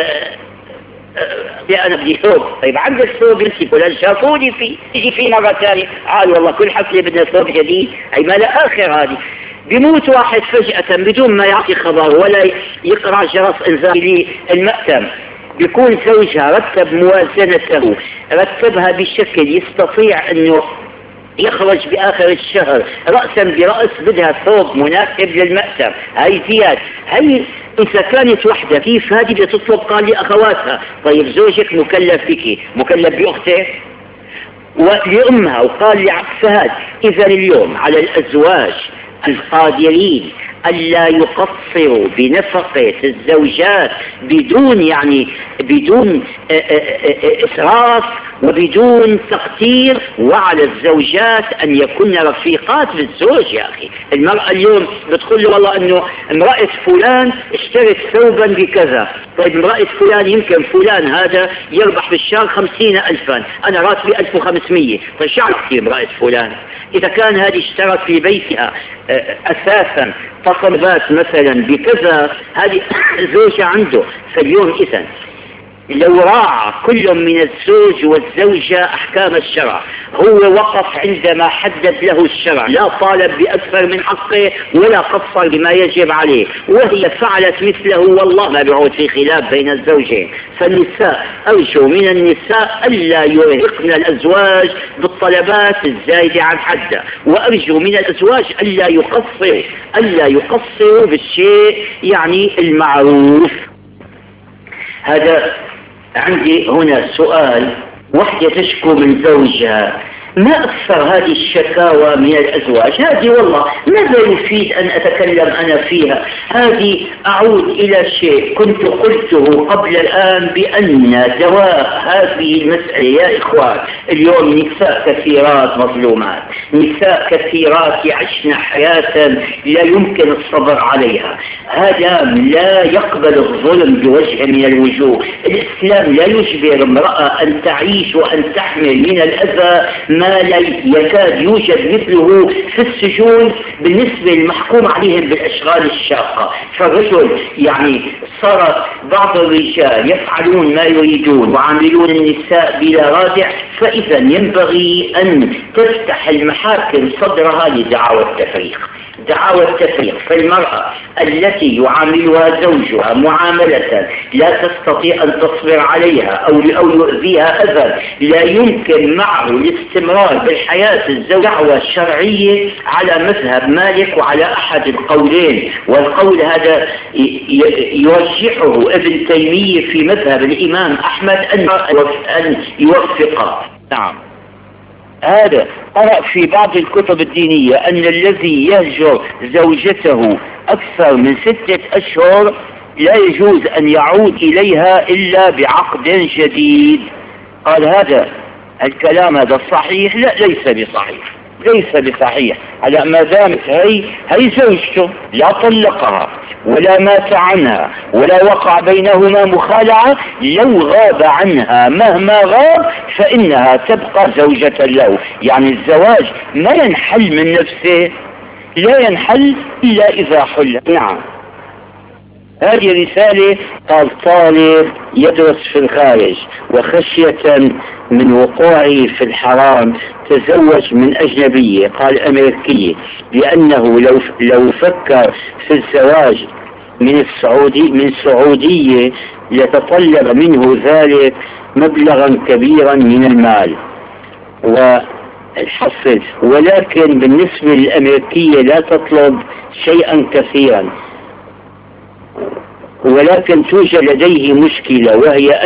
أنا بدي ثوب، طيب عندك ثوب انت فلان شافوني فيه، يجي في مرة ثانية قال والله كل حفلة بدنا ثوب جديد، أي ما لا آخر. هذه بيموت واحد فجأة بدون ما يعطي خبر ولا يقرأ جرس إنذار للمأتم، بيكون زوجها رتب موازنته، رتبها بشكل يستطيع أنه يخرج بآخر الشهر رأسا برأس، بدها ثوب مناسب للمأتم. هاي زيادة. هاي إذا كانت وحدة كيف هذه بتطلب قال لأخواتها؟ طيب زوجك مكلف بك، مكلف بأخته ولأمها، وقال لعكسها. إذا اليوم على الأزواج القادرين ألا يقصروا بنفقة الزوجات بدون إسراف وبدون تقتير، وعلى الزوجات أن يكن رفيقات بالزوج. يا أخي المرأة اليوم بتقول له والله أنه امرأة فلان اشترت ثوبا بكذا، طيب امرأة فلان يمكن فلان هذا يربح بالشهر 50,000، أنا راتبي 1500، طيب شو عرفتي امرأة فلان؟ إذا كان هذه اشترت في بيتها أساسا تصرفات مثلا بكذا، هذه زوجة عنده. فاليوم إذن لو راعى كل من الزوج والزوجة أحكام الشرع، هو وقف عندما حدد له الشرع، لا طالب بأكثر من حقه ولا قصر بما يجب عليه، وهي فعلت مثله والله ما بيعود في خلاف بين الزوجين. فالنساء أرجو من النساء ألا يرهقن الأزواج بالطلبات الزايدة عن حده، وأرجو من الأزواج ألا يقصروا بالشيء يعني المعروف. هذا عندي هنا سؤال: وحدة تشكو من زوجها، ما أكثر هذه الشكاوى من الأزواج؟ هذه والله ماذا يفيد أن أتكلم أنا فيها؟ هذه أعود إلى شيء كنت قلته قبل الآن، بأن دواء هذه المسألة يا إخوان اليوم نساء كثيرات مظلومات، نساء كثيرات يعشن حياة لا يمكن الصبر عليها. هذا لا يقبل الظلم بوجه من الوجوه. الإسلام لا يجبر امرأة أن تعيش وأن تحمل من الأذى ما لا يكاد يوجد مثله في السجون بالنسبة للمحكوم عليهم بالأشغال الشاقة. فالرجل يعني صار بعض الرجال يفعلون ما يريدون وعاملون النساء بلا رادع، فإذا ينبغي أن تفتح المحاكم صدرها لدعاوى التفريق. فالمرأة التي يعاملها زوجها معاملة لا تستطيع أن تصبر عليها أو يؤذيها أذى لا يمكن معه الاستمرار بالحياة الزوجية، دعوة شرعية على مذهب مالك وعلى أحد القولين، والقول هذا يرجحه ابن تيمية في مذهب الإمام أحمد أن يوفقه. نعم، هذا قرأ في بعض الكتب الدينية أن الذي يهجر زوجته أكثر من 6 أشهر لا يجوز أن يعود إليها إلا بعقد جديد. قال هذا الكلام هذا صحيح؟ لا، ليس بصحيح. على ما دامت هي زوجته لا طلقها ولا مات عنها ولا وقع بينهما مخالعة، لو غاب عنها مهما غاب فإنها تبقى زوجة له. يعني الزواج ما ينحل من نفسه، لا ينحل إلا إذا حل. نعم، هذه رسالة. قال طالب يدرس في الخارج وخشية من وقوعه في الحرام تزوج من أجنبية، قال أمريكية، لأنه لو فكر في الزواج من سعودية يتطلب منه ذلك مبلغا كبيرا من المال، الحصل، ولكن بالنسبة للأمريكية لا تطلب شيئا كثيرا، ولكن توجد لديه مشكلة،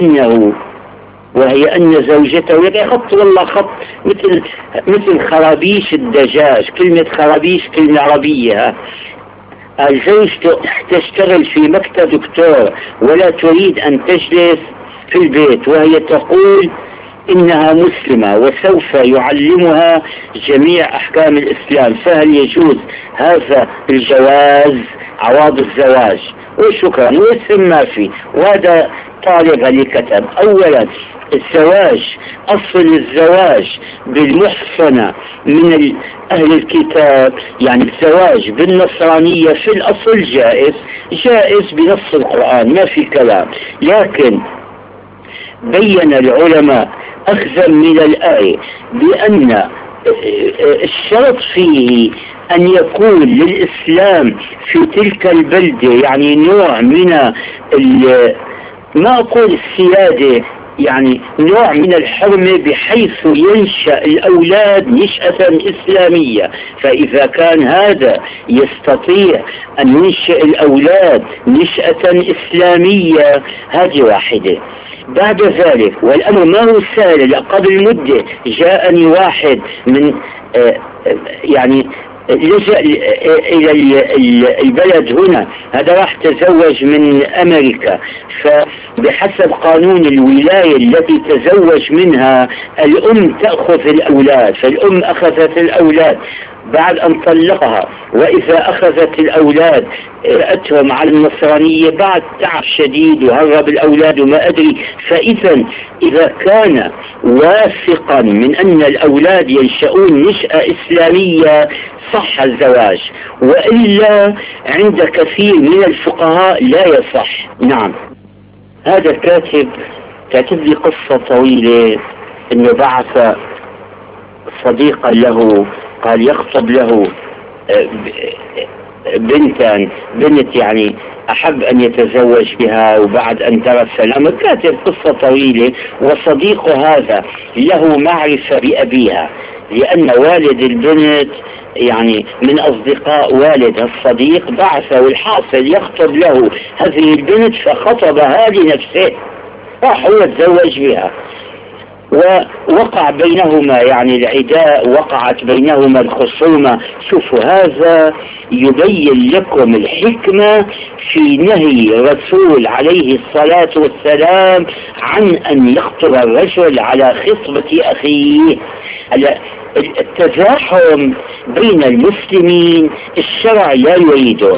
وهي أن زوجته يدعي خط والله خط مثل خرابيش الدجاج. كلمة خرابيش كلمة عربية. زوجته تشتغل في مكتب دكتور ولا تريد أن تجلس في البيت، وهي تقول إنها مسلمة وسوف يعلمها جميع أحكام الإسلام، فهل يجوز هذا الجواز عوض الزواج؟ وشكرا واسم ما في. وهذا طالب اللي كتب. أولا الزواج، أصل الزواج بالمحصنة من أهل الكتاب، يعني الزواج بالنصرانية في الأصل جائز بنص القرآن، ما في كلام. لكن بين العلماء أخذا من الآية بأن الشرط فيه أن يكون للإسلام في تلك البلدة يعني نوع من ما أقول السيادة، يعني نوع من الحرمة، بحيث ينشأ الأولاد نشأة إسلامية. فإذا كان هذا يستطيع أن ينشئ الأولاد نشأة إسلامية، هذه واحدة. بعد ذلك، والأمر ما هو سهل، قبل مدة جاءني واحد من يعني لجأ إلى البلد هنا، هذا راح تزوج من أمريكا، فبحسب قانون الولاية التي تزوج منها الأم تأخذ الأولاد، فالأم أخذت الأولاد بعد أن طلقها، وإذا أخذت الأولاد رأتهم على النصرانية بعد تعب شديد وهرب الأولاد وما أدري. فإذا إذا كان واثقا من أن الأولاد ينشؤون نشأة إسلامية صح الزواج، وإلا عند كثير من الفقهاء لا يصح. نعم. هذا كاتب لي قصة طويلة، إنه بعث صديقا له قال يخطب له بنت يعني أحب أن يتزوج بها، وبعد أن درس الأمر كاتب قصة طويلة. وصديقه هذا له معرفة بأبيها، لأن والد البنت يعني من أصدقاء والد الصديق بعثه، والحاصل يخطب له هذه البنت، فخطبها لنفسه، راح هو تزوج بها، ووقع بينهما يعني العداء، وقعت بينهما الخصومة. شوفوا، هذا يبين لكم الحكمة في نهي الرسول عليه الصلاة والسلام عن أن يخطب الرجل على خطبة أخيه. التزاحم بين المسلمين الشرع لا يريده،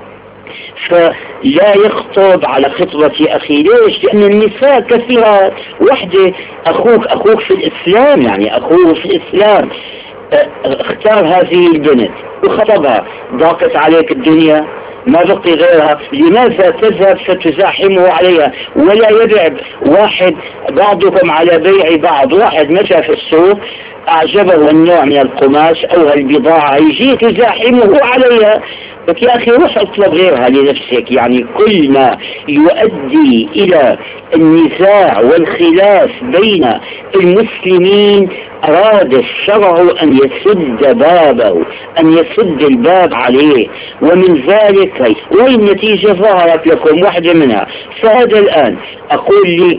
فلا يخطب على خطبة أخي. ليش؟ لأن النساء كثيرات. وحدة أخوك في الإسلام، يعني أخوه في الإسلام اختار هذه البنت وخطبها، ضاقت عليك الدنيا، ما بقي غيرها، لماذا تذهب فتزاحمه عليها؟ ولا يبيع واحد بعضكم على بيع بعض. واحد مشى في السوق أعجبه النوع من القماش أو البضاعة، يجي تزاحمه عليها، لك يا أخي روح اطلب غيرها لنفسك. يعني كل ما يؤدي إلى النزاع والخلاف بين المسلمين أراد الشرع أن يسد بابه، أن يسد الباب عليه. ومن ذلك والنتيجة ظهرت لكم واحدة منها. فهذا الآن أقول لي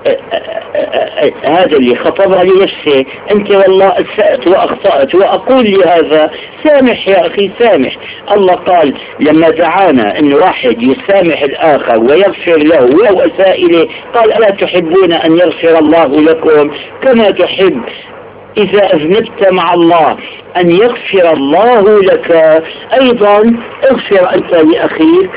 هذا اللي خطبها لنفسه، أنت والله أسأت وأخطأت، وأقول لي هذا سامح يا أخي سامح. الله قال لما دعانا أن واحد يسامح الآخر ويغفر له ولو أساء إليه، قال ألا تحبون أن يغفر الله لكم كما تحب إذا أذنبت مع الله أن يغفر الله لك أيضا؟ اغفر أنت لأخيك.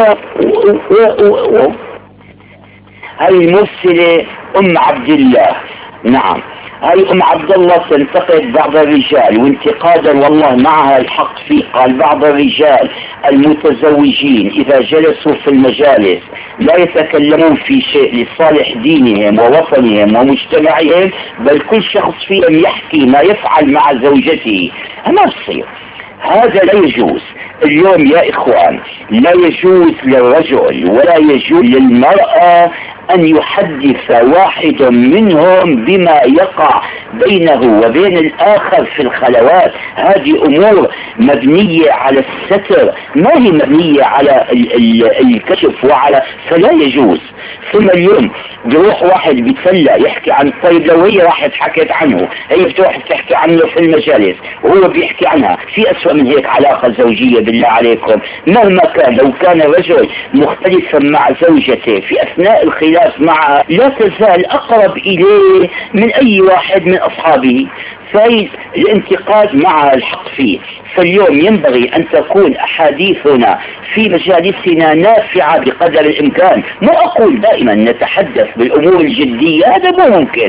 هاي المرسلة أم عبد الله. نعم، هاي أم عبد الله تنتقد بعض الرجال وانتقادا والله معها الحق فيه. قال بعض الرجال المتزوجين إذا جلسوا في المجالس لا يتكلمون في شيء لصالح دينهم ووطنهم ومجتمعهم، بل كل شخص فيهم يحكي ما يفعل مع زوجته. ما تصير، هذا لا يجوز. اليوم يا إخوان لا يجوز للرجل ولا يجوز للمرأة أن يحدث واحد منهم بما يقع بينه وبين الآخر في الخلوات. هذه أمور مبنية على الستر، ما هي مبنية على الكشف فلا يجوز. ثم اليوم بروح واحد بيتسلى يحكي عن، طيب لو هي واحد حكت عنه، هي بتروح تحكي عنه في المجالس وهو بيحكي عنها، في أسوأ من هيك علاقة زوجية بالله عليكم؟ مهما كان، لو كان رجل مختلفا مع زوجته في أثناء الخلاف معها لا تزال أقرب إليه من أي واحد من أصحابه، فالانتقاد مع الحق فيه. فاليوم ينبغي أن تكون أحاديثنا في مجالسنا نافعة بقدر الإمكان. مو أقول دائما نتحدث بالأمور الجدية، هذا مو ممكن.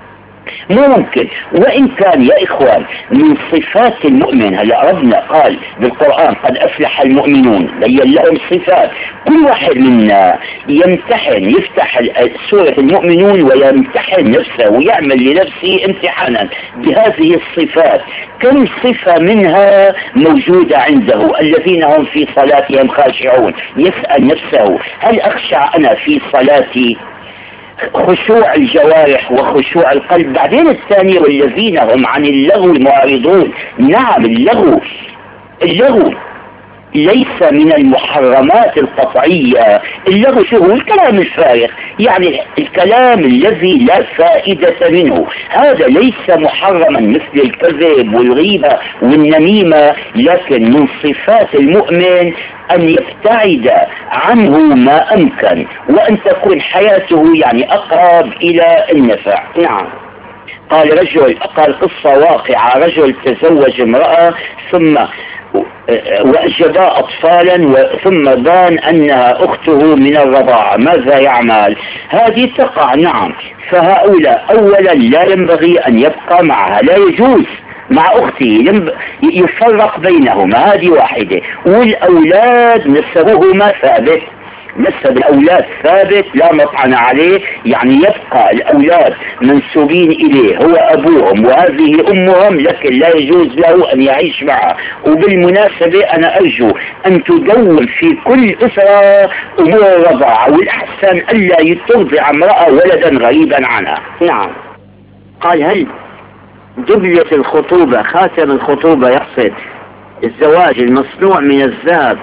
وإن كان يا إخوان من صفات المؤمن، هلا ربنا قال بالقرآن قد أفلح المؤمنون، بين لهم صفات. كل واحد منا يمتحن، يفتح سورة المؤمنون ويمتحن نفسه ويعمل لنفسه امتحانا بهذه الصفات. كم صفة منها موجودة عنده؟ الذين هم في صلاتهم خاشعون. يسأل نفسه هل أخشع أنا في صلاتي؟ خشوع الجوارح وخشوع القلب. بعدين الثاني والذين هم عن اللغو معرضون. نعم، اللغو ليس من المحرمات القطعية. اللغو شو هو؟ الكلام الفارغ، يعني الكلام الذي لا فائدة منه، هذا ليس محرما مثل الكذب والغيبة والنميمة. لكن من صفات المؤمن أن يبتعد عنه ما أمكن، وأن تكون حياته يعني أقرب إلى النفع. نعم. قال قصة واقعة، رجل تزوج امرأة ثم وأجبا أطفالا ثم بان أنها أخته من الرضاعة، ماذا يعمل؟ هذه تقع. نعم. فهؤلاء أولا لا ينبغي أن يبقى معها، لا يجوز مع أخته، يفرق بينهما، هذه واحدة. والأولاد نسبهما ثابت، نسب الأولاد ثابت لا مطعن عليه، يعني يبقى الأولاد منسوبين إليه، هو أبوهم وهذه أمهم، لكن لا يجوز له أن يعيش معها. وبالمناسبة أنا أرجو أن تدون في كل أسرة أمور الرضاعة، والأحسن ألا ترضع امرأة ولدا غريبا عنها. نعم. قال هل دبلة الخطوبة، خاتم الخطوبة يقصد الزواج المصنوع من الذهب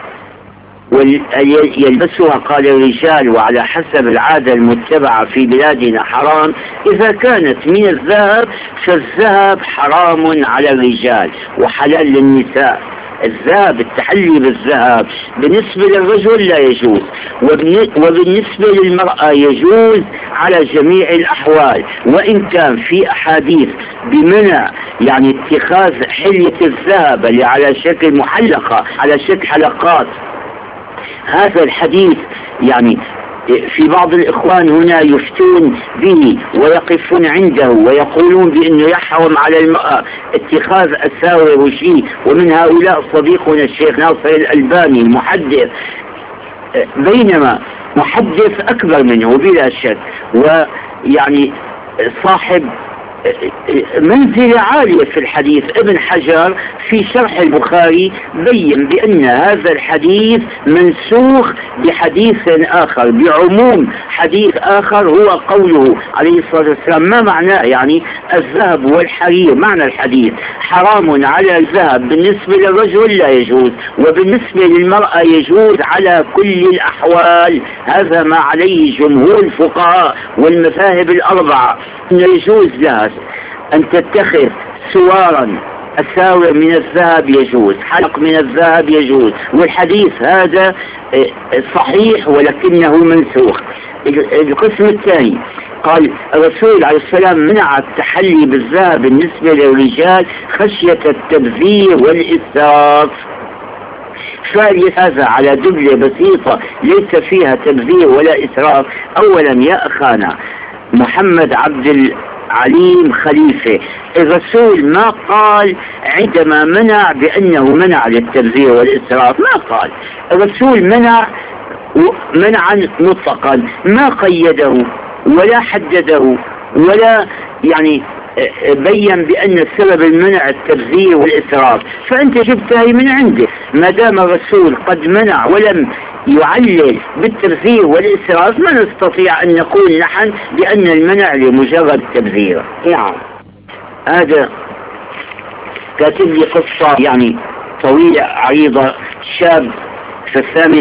يلبسها؟ قال الرجال وعلى حسب العادة المتبعة في بلادنا حرام. إذا كانت من الذهب فالذهب حرام على الرجال وحلال للنساء. الذهب، التحلي بالذهب بالنسبة للرجل لا يجوز، وبالنسبة للمرأة يجوز على جميع الأحوال. وإن كان في أحاديث بمنع يعني اتخاذ حلية الذهب اللي على شكل محلقة، على شكل حلقات، هذا الحديث يعني في بعض الإخوان هنا يفتون به ويقفون عنده ويقولون بأنه يحرم على المرأة اتخاذ أساور وشيء. ومن هؤلاء صديقنا الشيخ ناصر الألباني المحدث، بينما محدث أكبر منه بلا شك، ويعني صاحب منزلة عالية في الحديث. ابن حجر في شرح البخاري بين بأن هذا الحديث منسوخ بحديث آخر، بعموم حديث آخر هو قوله عليه الصلاة والسلام. ما معناه؟ يعني الذهب والحرير، معنى الحديث حرام على الذهب بالنسبة للرجل لا يجوز، وبالنسبة للمرأة يجوز على كل الأحوال. هذا ما عليه جمهور الفقهاء والمذاهب الأربعة، أنه يجوز لها أن تتخذ سوارا، أساور من الذهب يجوز، حلق من الذهب يجوز. والحديث هذا صحيح ولكنه منسوخ. القسم الثاني قال الرسول عليه السلام منع التحلي بالذهب بالنسبة للرجال خشية التبذير والإسراف. ثالث هذا على دبلة بسيطة ليس فيها تبذير ولا إسراف. أولا يا أخانا محمد عبد العليم خليفة، الرسول ما قال عندما منع بأنه منع للتبذير والإسراف، ما قال. الرسول منع منعا مطلقا، ما قيده ولا حدده ولا يعني بين بأن السبب المنع التبذير والإسراف، فأنت جبتها من عندك. ما دام الرسول قد منع ولم يعلل بالتبذير والإسراف، ما نستطيع أن نقول نحن بأن المنع لمجرد التبذير. نعم. هذا كاتب لي قصة يعني طويلة عريضة. شاب في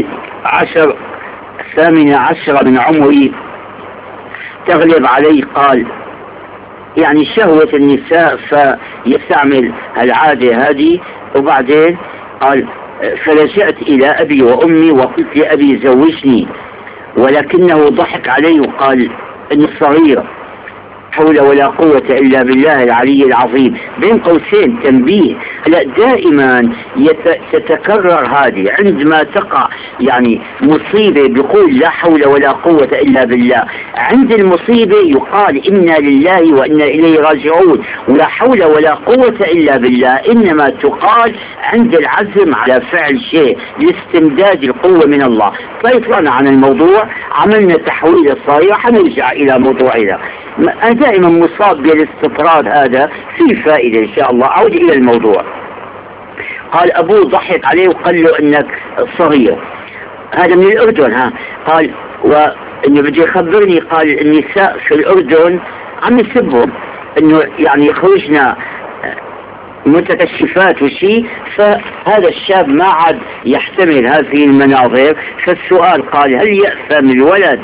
الثامن عشر من عمري تغلب عليه، قال يعني شهوة النساء فيستعمل العادة هذه. وبعدين قال فلجأت إلى أبي وأمي وقلت لأبي زوجني، ولكنه ضحك علي وقال إنه صغير، حول ولا قوة إلا بالله العلي العظيم. بين قوسين تنبيه، لا دائما تتكرر هذه عندما تقع يعني مصيبة بيقول لا حول ولا قوة إلا بالله. عند المصيبة يقال إنا لله وإنا إليه راجعون، ولا حول ولا قوة إلا بالله إنما تقال عند العزم على فعل شيء لاستمداد القوة من الله. طلعنا عن الموضوع، عملنا تحويل صغير، حنرجع إلى موضوعنا. أنا دائما مصاب بالاستطراد هذا، في فائدة إن شاء الله. أعود إلى الموضوع. قال أبوه ضحك عليه وقال له إنك صغير. هذا من الأردن. قال وإنه بده يخبرني، قال النساء في الأردن عم يسبهم إنه يعني يخرجنا متكشفات وشيء. فهذا الشاب ما عاد يحتمل هذه المناظر. فالسؤال قال هل يأثم الوالد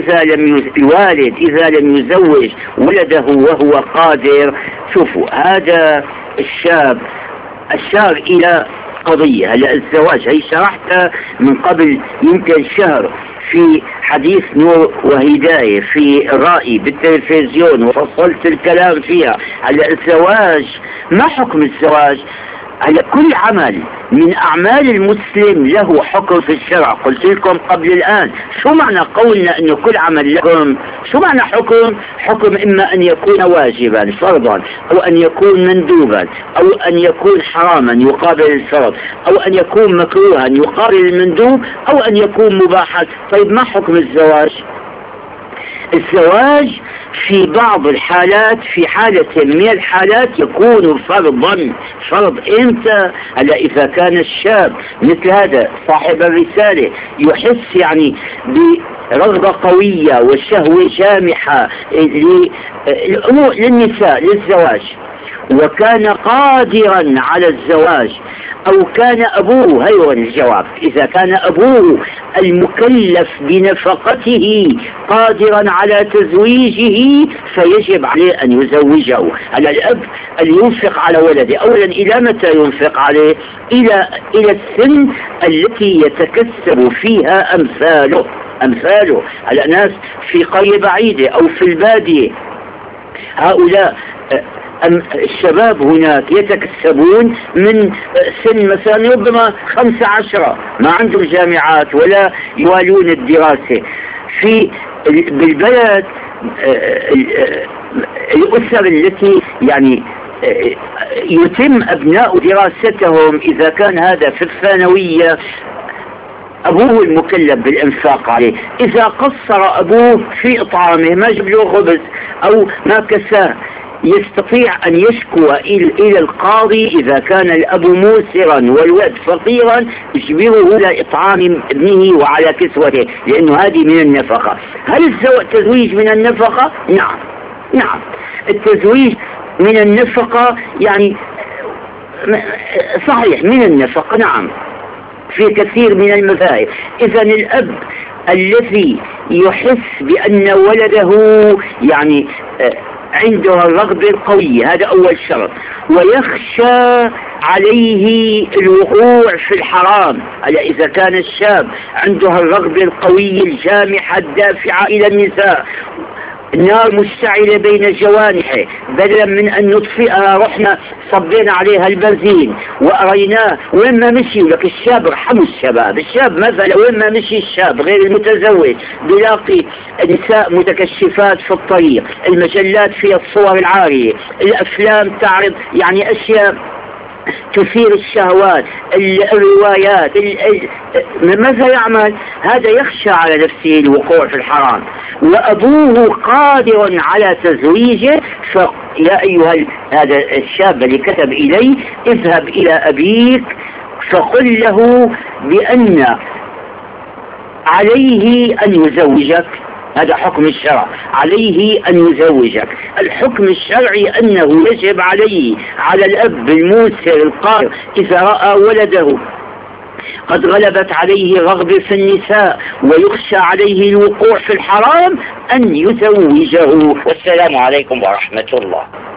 إذا لم يزوج ولده وهو قادر؟ شوفوا، هذا الشاب أشار إلى قضية. هلا الزواج هي شرحتها من قبل يمكن شهر في حديث نور وهداية في الرأي بالتلفزيون، وفصلت الكلام فيها. هلا الزواج ما حكم الزواج؟ هلا كل عمل من أعمال المسلم له حكم في الشرع. قلت لكم قبل الآن شو معنى قولنا إنه كل عمل لكم؟ شو معنى حكم؟ حكم إما أن يكون واجبا فرضا، أو أن يكون مندوبا، أو أن يكون حراما يقابل الفرض، أو أن يكون مكروها يقابل المندوب، أو أن يكون مباحا. طيب ما حكم الزواج؟ الزواج في بعض الحالات، في حالة من الحالات يكون فرضا. فرض امتى؟ هلا إذا كان الشاب مثل هذا صاحب الرسالة يحس يعني برغبة قوية وشهوة جامحة للنساء للزواج، وكان قادرا على الزواج، أو كان أبوه، هيو الجواب، إذا كان أبوه المكلف بنفقته قادرا على تزويجه فيجب عليه أن يزوجه. على الأب أن ينفق على ولده. أولا إلى متى ينفق عليه؟ إلى السن التي يتكسب فيها أمثاله على ناس في قرية بعيدة أو في البادية. هؤلاء الشباب هناك يتكسبون من سن مثلا ربما 15، ما عندهم جامعات ولا يوالون الدراسة. بالبلد الأسر التي يعني يتم أبناء دراستهم إذا كان هذا في الثانوية أبوه المكلف بالإنفاق عليه. إذا قصر أبوه في إطعامه، ما جاب له خبز أو ما كساه، يستطيع أن يشكو إلى القاضي إذا كان الأب موسرا والولد فقيرا يجبره على إطعام ابنه وعلى كسوته، لأنه هذه من النفقة. هل التزويج من النفقة؟ نعم التزويج من النفقة، يعني صحيح من النفقة، نعم، في كثير من المذاهب. إذن الأب الذي يحس بأن ولده يعني عنده الرغبة القوية، هذا أول شرط، ويخشى عليه الوقوع في الحرام. إذا كان الشاب عنده الرغبة القوية الجامحة الدافعة إلى النساء، النار مشتعلة بين جوانحه، بدلا من أن نطفئها رحنا صبينا عليها البنزين وأريناه وين ما مشي. لك الشاب ارحموا الشباب، الشاب مثلا وين ما مشي الشاب غير المتزوج بلاقي نساء متكشفات في الطريق، المجلات فيها الصور العارية، الأفلام تعرض يعني أشياء تثير الشهوات، الروايات، ماذا يعمل؟ هذا يخشى على نفسه الوقوع في الحرام، وأبوه قادر على تزويجه. فيا أيها هذا الشاب اللي كتب إلي، اذهب إلى أبيك فقل له بأن عليه أن يزوجك. هذا حكم الشرع، عليه أن يزوجك. الحكم الشرعي أنه يجب عليه، على الأب الموسر القادر إذا رأى ولده قد غلبت عليه رغبة في النساء ويخشى عليه الوقوع في الحرام أن يزوجه. والسلام عليكم ورحمة الله.